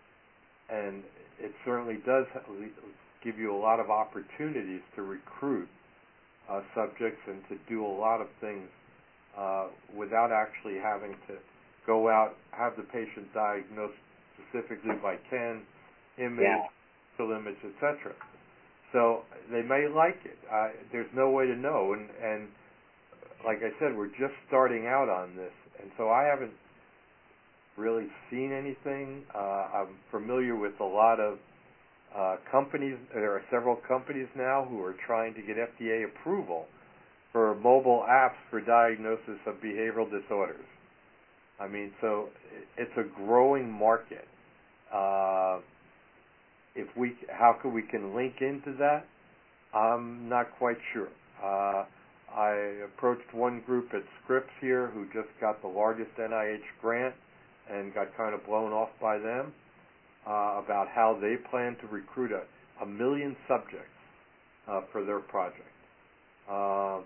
and it certainly does give you a lot of opportunities to recruit uh, subjects and to do a lot of things uh, without actually having to go out, have the patient diagnosed specifically by Ken, image, Yeah. digital image, et cetera. So they may like it. Uh, there's no way to know, and, and like I said, we're just starting out on this, and so I haven't really seen anything. Uh, I'm familiar with a lot of uh, companies. There are several companies now who are trying to get F D A approval for mobile apps for diagnosis of behavioral disorders. I mean, so it's a growing market. Uh, if we, how can we can link into that? I'm not quite sure. Uh, I approached one group at Scripps here who just got the largest N I H grant and got kind of blown off by them uh, about how they plan to recruit a, a million subjects uh, for their project. Uh,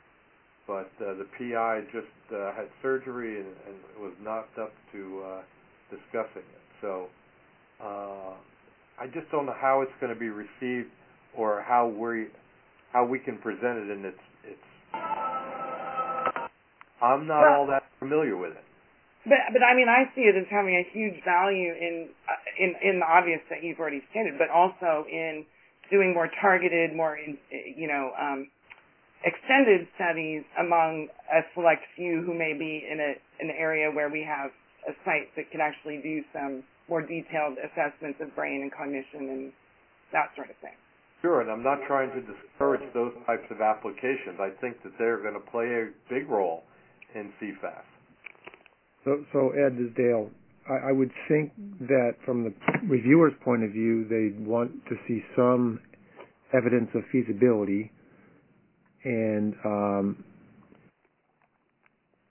but uh, the P I just uh, had surgery and, and was knocked up to uh, discussing it. So uh, I just don't know how it's going to be received or how we how we can present it in its its. I'm not Well, all that familiar with it. But but I mean, I see it as having a huge value in uh, in in the obvious that you've already stated, but also in doing more targeted, more in, you know um, extended studies among a select few who may be in a an area where we have a site that can actually do some more detailed assessments of brain and cognition and that sort of thing. Sure, and I'm not trying to discourage those types of applications. I think that they're going to play a big role in C FAS. So, so Ed, this is Dale. I, I would think that from the reviewer's point of view, they'd want to see some evidence of feasibility, and um,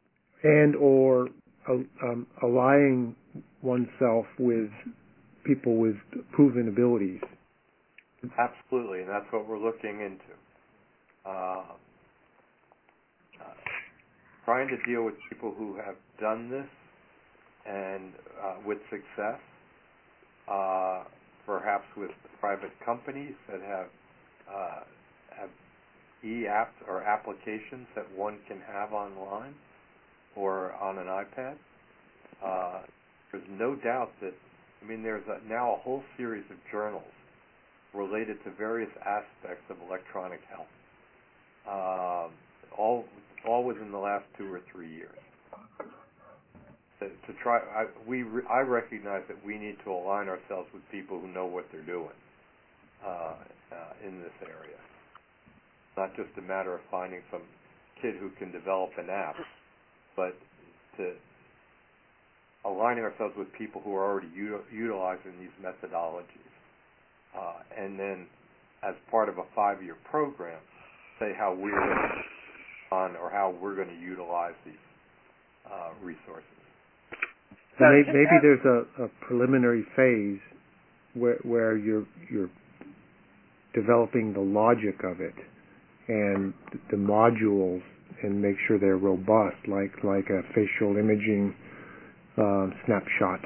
and or uh, um, allying oneself with people with proven abilities. Absolutely, and that's what we're looking into. Uh, uh, trying to deal with people who have done this and uh, with success, uh, perhaps with private companies that have uh, have e-apps or applications that one can have online or on an iPad. Uh, there's no doubt that, I mean, there's a, now a whole series of journals related to various aspects of electronic health, uh, all all within the last two or three years. To, to try, I, we re, I recognize that we need to align ourselves with people who know what they're doing uh, uh, in this area. It's not just a matter of finding some kid who can develop an app, but to aligning ourselves with people who are already util, utilizing these methodologies. Uh, and then, as part of a five-year program, say how we're on or how we're going to utilize these uh, resources. So maybe, maybe there's a, a preliminary phase where, where you're you're developing the logic of it and the modules, and make sure they're robust, like like a facial imaging uh, snapshot.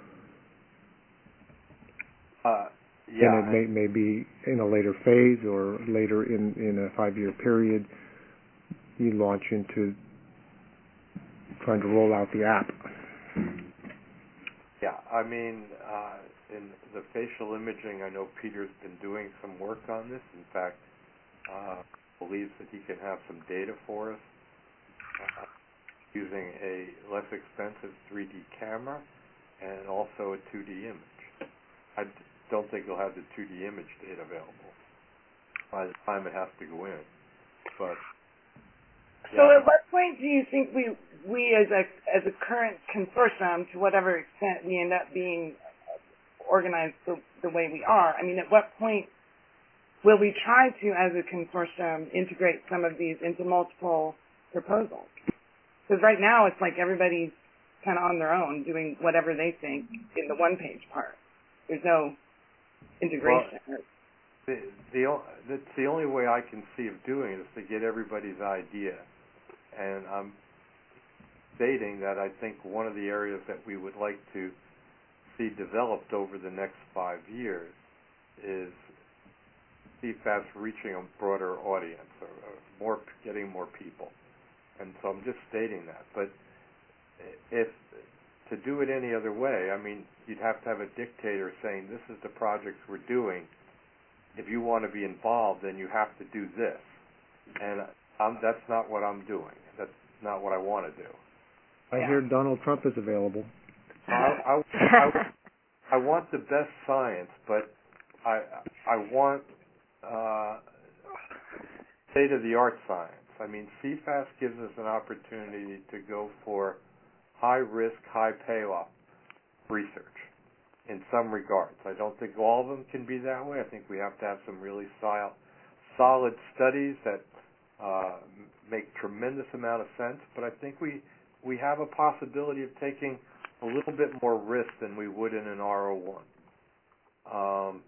Uh, Yeah, and it may, may be in a later phase or later in, in a five-year period, you launch into trying to roll out the app. Yeah, I mean, uh, in the facial imaging, I know Peter's been doing some work on this. In fact, uh, believes that he can have some data for us uh, using a less expensive three D camera and also a two D image. I don't think you'll have the two D image data available by the time it has to go in. But so, yeah. At what point do you think we we as a as a current consortium, to whatever extent we end up being organized the, the way we are? I mean, at what point will we try to, as a consortium, integrate some of these into multiple proposals? Because right now it's like everybody's kind of on their own, doing whatever they think in the one-page part. There's no integration. Well, the, the, that's the only way I can see of doing it is to get everybody's idea. And I'm stating that I think one of the areas that we would like to see developed over the next five years is C FAS reaching a broader audience, or, or more, getting more people. And so I'm just stating that. But if to do it any other way, I mean, you'd have to have a dictator saying, this is the projects we're doing. If you want to be involved, then you have to do this. And I'm, that's not what I'm doing. That's not what I want to do. I yeah. hear Donald Trump is available. I, I, I, I want the best science, but I, I want uh, state-of-the-art science. I mean, C FAS gives us an opportunity to go for high-risk, high-payoff research in some regards. I don't think all of them can be that way. I think we have to have some really solid, solid studies that uh, make tremendous amount of sense, but I think we, we have a possibility of taking a little bit more risk than we would in an R O one. Um,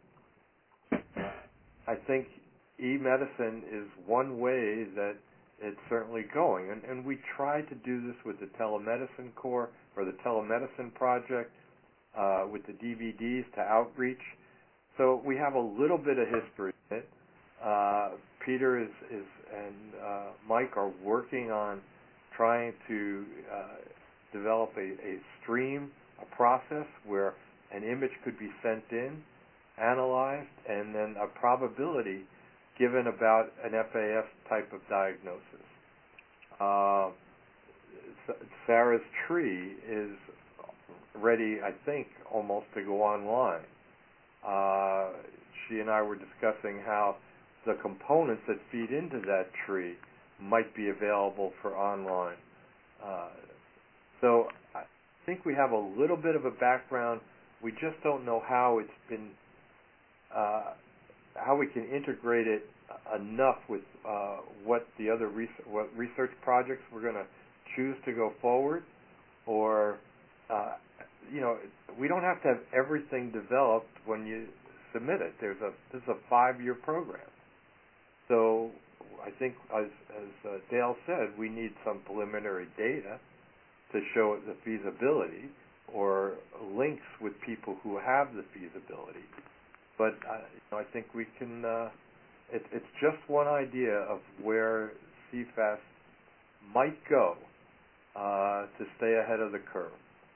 I think e-medicine is one way that it's certainly going, and, and we tried to do this with the telemedicine core or the telemedicine project, uh, with the D V Ds to outreach. So we have a little bit of history in it. Uh, Peter is, is and uh, Mike are working on trying to uh, develop a, a stream, a process where an image could be sent in, analyzed, and then a probability given about an F A S type of diagnosis. Uh, Sarah's tree is ready, I think, almost to go online. Uh, she and I were discussing how the components that feed into that tree might be available for online. Uh, so I think we have a little bit of a background. We just don't know how it's been, uh, how we can integrate it enough with uh, what the other res- what research projects we're going to choose to go forward, or uh, you know, we don't have to have everything developed when you submit it. There's a this is a five-year program, so I think as as uh, Dale said, we need some preliminary data to show the feasibility or links with people who have the feasibility. But uh, you know, I think we can. Uh, it, it's just one idea of where C FAS might go uh, to stay ahead of the curve.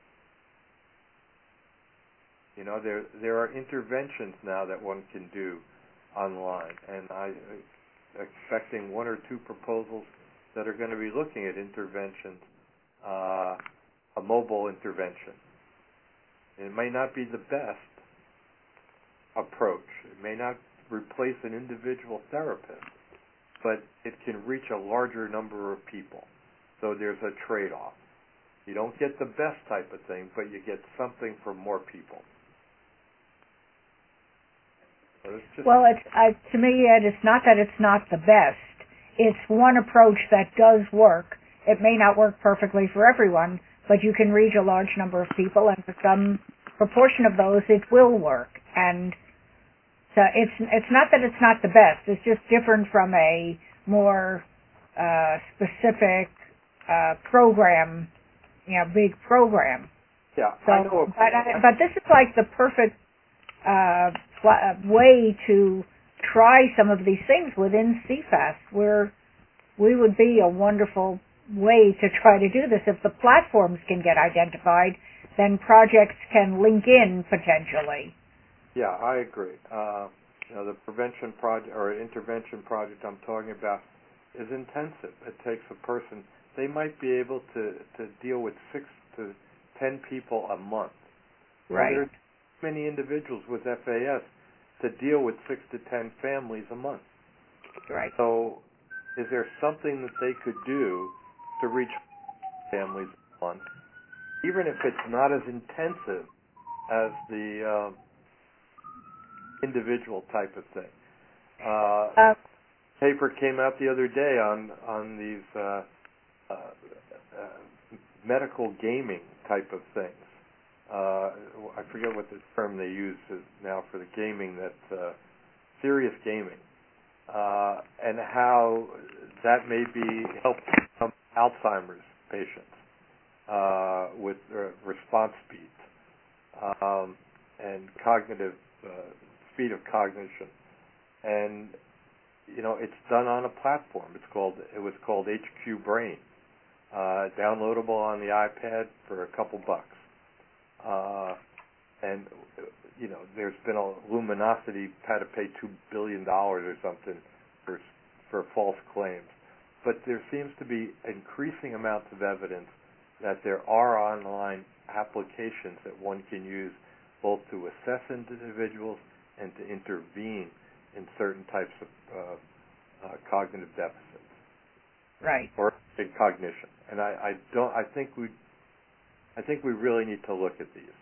You know, there there are interventions now that one can do online, and I expecting one or two proposals that are going to be looking at interventions, uh, a mobile intervention. It may not be the best approach. It may not replace an individual therapist, but it can reach a larger number of people. So there's a trade-off. You don't get the best type of thing, but you get something for more people. So it's just well, it's uh, to me, Ed, it's not that it's not the best. It's one approach that does work. It may not work perfectly for everyone, but you can reach a large number of people, and for some proportion of those, it will work. And so it's it's not that it's not the best. It's just different from a more uh, specific uh, program, you know, big program. Yeah, so, I know. But I, but this is like the perfect uh, pl- way to try some of these things within C FAS, where we would be a wonderful way to try to do this. If the platforms can get identified, then projects can link in potentially. Yeah, I agree. Uh, you know, the prevention project or intervention project I'm talking about is intensive. It takes a person. They might be able to, to deal with six to ten people a month. Right. Well, there's many individuals with F A S to deal with six to ten families a month. Right. So, is there something that they could do to reach families a month, even if it's not as intensive as the uh, individual type of thing? Uh, uh, paper came out the other day on on these uh, uh, uh, medical gaming type of things. Uh, I forget what the term they use now for the gaming, that uh, serious gaming, uh, and how that may be helping some Alzheimer's patients uh, with uh, response speed um, and cognitive uh, speed of cognition. And you know, it's done on a platform. It's called it was called H Q Brain, uh, downloadable on the iPad for a couple bucks. Uh, and you know, there's been a Luminosity had to pay two billion dollars or something for for false claims. But there seems to be increasing amounts of evidence that there are online applications that one can use both to assess individuals and to intervene in certain types of uh, uh, cognitive deficits, right, or in cognition. And I, I don't. I think we, I think we really need to look at these.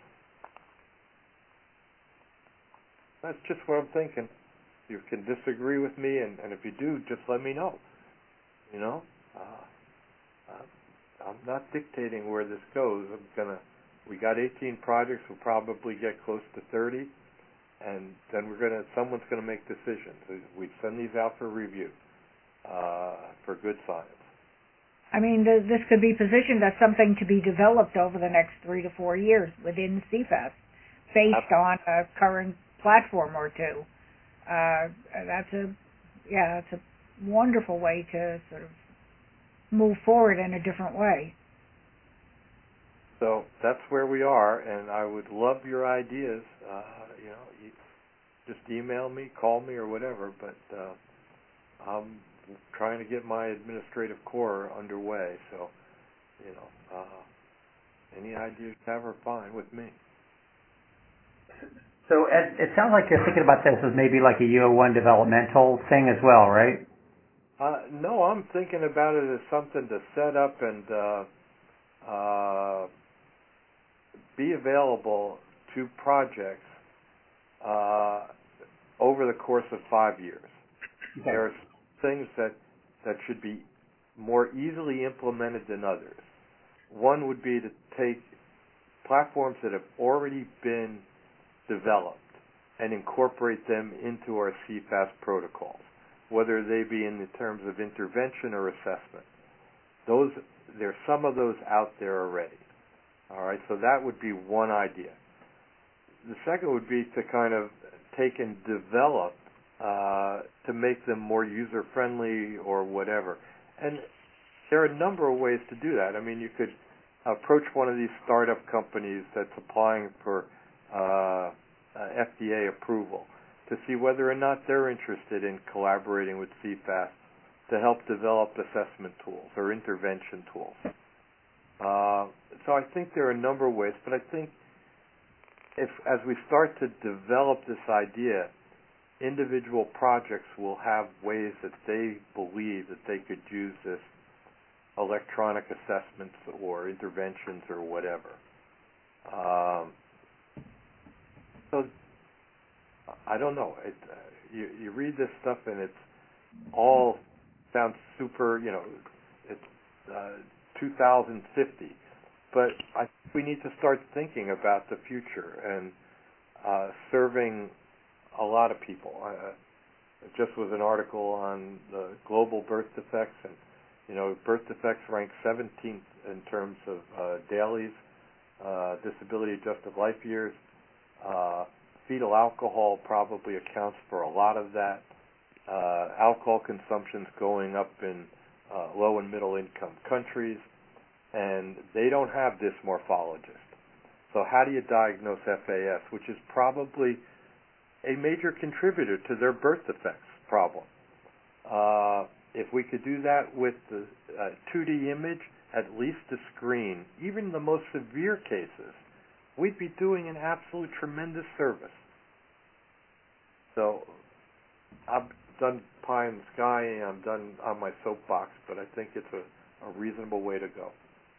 That's just what I'm thinking. You can disagree with me, and, and if you do, just let me know. You know, uh, uh, I'm not dictating where this goes. I'm gonna. We got eighteen projects. We'll probably get close to thirty. And then we're gonna. Someone's gonna make decisions. We send these out for review uh, for good science. I mean, th- this could be positioned as something to be developed over the next three to four years within C FAS, based Absolutely. on a current platform or two. Uh, that's a, yeah, that's a wonderful way to sort of move forward in a different way. So that's where we are, and I would love your ideas. Uh, you know, you just email me, call me, or whatever. But uh, I'm trying to get my administrative core underway. So, you know, uh, any ideas you have are fine with me. So Ed, it sounds like you're thinking about this as maybe like a U O one developmental thing as well, right? Uh, no, I'm thinking about it as something to set up and uh, uh, be available to projects uh, over the course of five years. Okay. There are things that that should be more easily implemented than others. One would be to take platforms that have already been developed and incorporate them into our C FAS protocols, whether they be in the terms of intervention or assessment. Those, there's some of those out there already. All right, so that would be one idea. The second would be to kind of take and develop uh, to make them more user-friendly or whatever. And there are a number of ways to do that. I mean, you could approach one of these startup companies that's applying for uh, uh, F D A approval to see whether or not they're interested in collaborating with C FAS to help develop assessment tools or intervention tools. Uh, so I think there are a number of ways, but I think if as we start to develop this idea, individual projects will have ways that they believe that they could use this electronic assessments or interventions or whatever. Um, so I don't know. It, uh, you, you read this stuff and it's all sounds super, you know, it's uh, two thousand fifty. But I think we need to start thinking about the future and uh, serving a lot of people. Uh, it just was an article on the global birth defects, and you know, birth defects rank seventeenth in terms of uh, dailies, uh, disability-adjusted life years. Uh, fetal alcohol probably accounts for a lot of that. Uh, alcohol consumption's going up in uh, low and middle income countries, and they don't have dysmorphologists. So how do you diagnose F A S, which is probably a major contributor to their birth defects problem? Uh, if we could do that with the uh, two D image, at least to screen even the most severe cases, we'd be doing an absolute tremendous service. So I've done pie in the sky, and I'm done on my soapbox, but I think it's a, a reasonable way to go.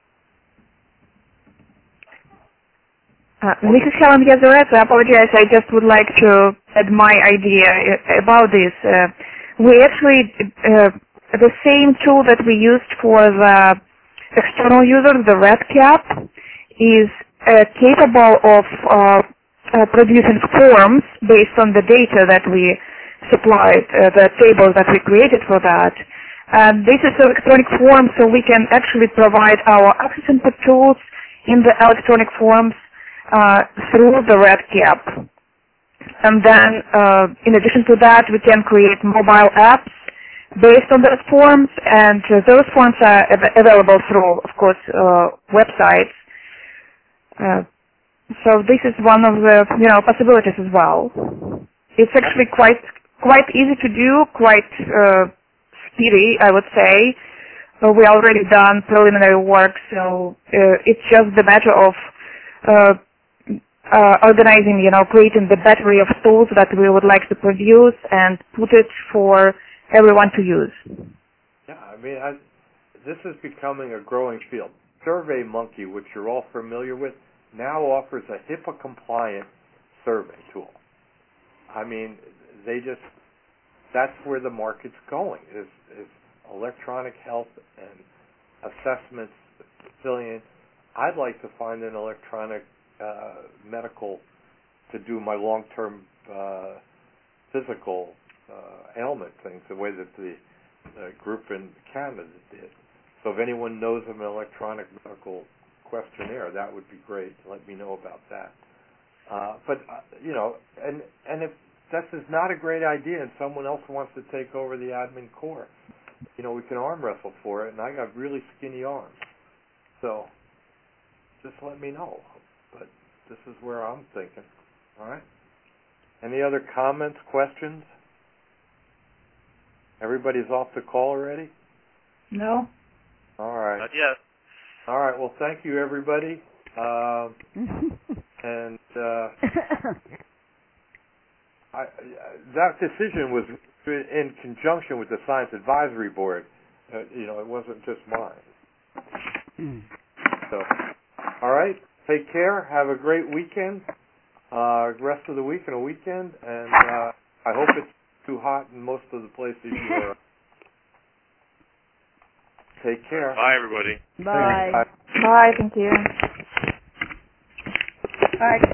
Uh, this is Helen Yazaret. I apologize. I just would like to add my idea about this. Uh, we actually, uh, the same tool that we used for the external users, the REDCap, is uh, capable of uh, uh, producing forms based on the data that we supplied, uh, the tables that we created for that. And this is an electronic form, so we can actually provide our access input tools in the electronic forms Uh, through the REDCap. And then, uh, in addition to that, we can create mobile apps based on those forms, and uh, those forms are av- available through, of course, uh, websites. Uh, so this is one of the, you know, possibilities as well. It's actually quite quite easy to do, quite uh, speedy, I would say. Uh, we already done preliminary work, so uh, it's just the matter of uh, Uh, organizing, you know, creating the battery of tools that we would like to produce and put it for everyone to use. Yeah, I mean, I, this is becoming a growing field. SurveyMonkey, which you're all familiar with, now offers a HIPAA-compliant survey tool. I mean, they just, that's where the market's going, is, is electronic health and assessments, filling in. I'd like to find an electronic Uh, medical to do my long-term uh, physical uh, ailment things, the way that the uh, group in Canada did. So if anyone knows of an electronic medical questionnaire, that would be great. Let me know about that. Uh, but, uh, you know, and, and if this is not a great idea and someone else wants to take over the admin core, you know, we can arm wrestle for it, and I got really skinny arms. So just let me know. But this is where I'm thinking. All right? Any other comments, questions? Everybody's off the call already? No. All right. Not yet. All right. Well, thank you, everybody. Um, and uh, I, that decision was in conjunction with the Science Advisory Board. Uh, you know, it wasn't just mine. So, all right. Take care. Have a great weekend, uh, rest of the week and a weekend, and uh, I hope it's too hot in most of the places you are. Take care. Bye, everybody. Bye. Bye. Bye. Thank you. All right.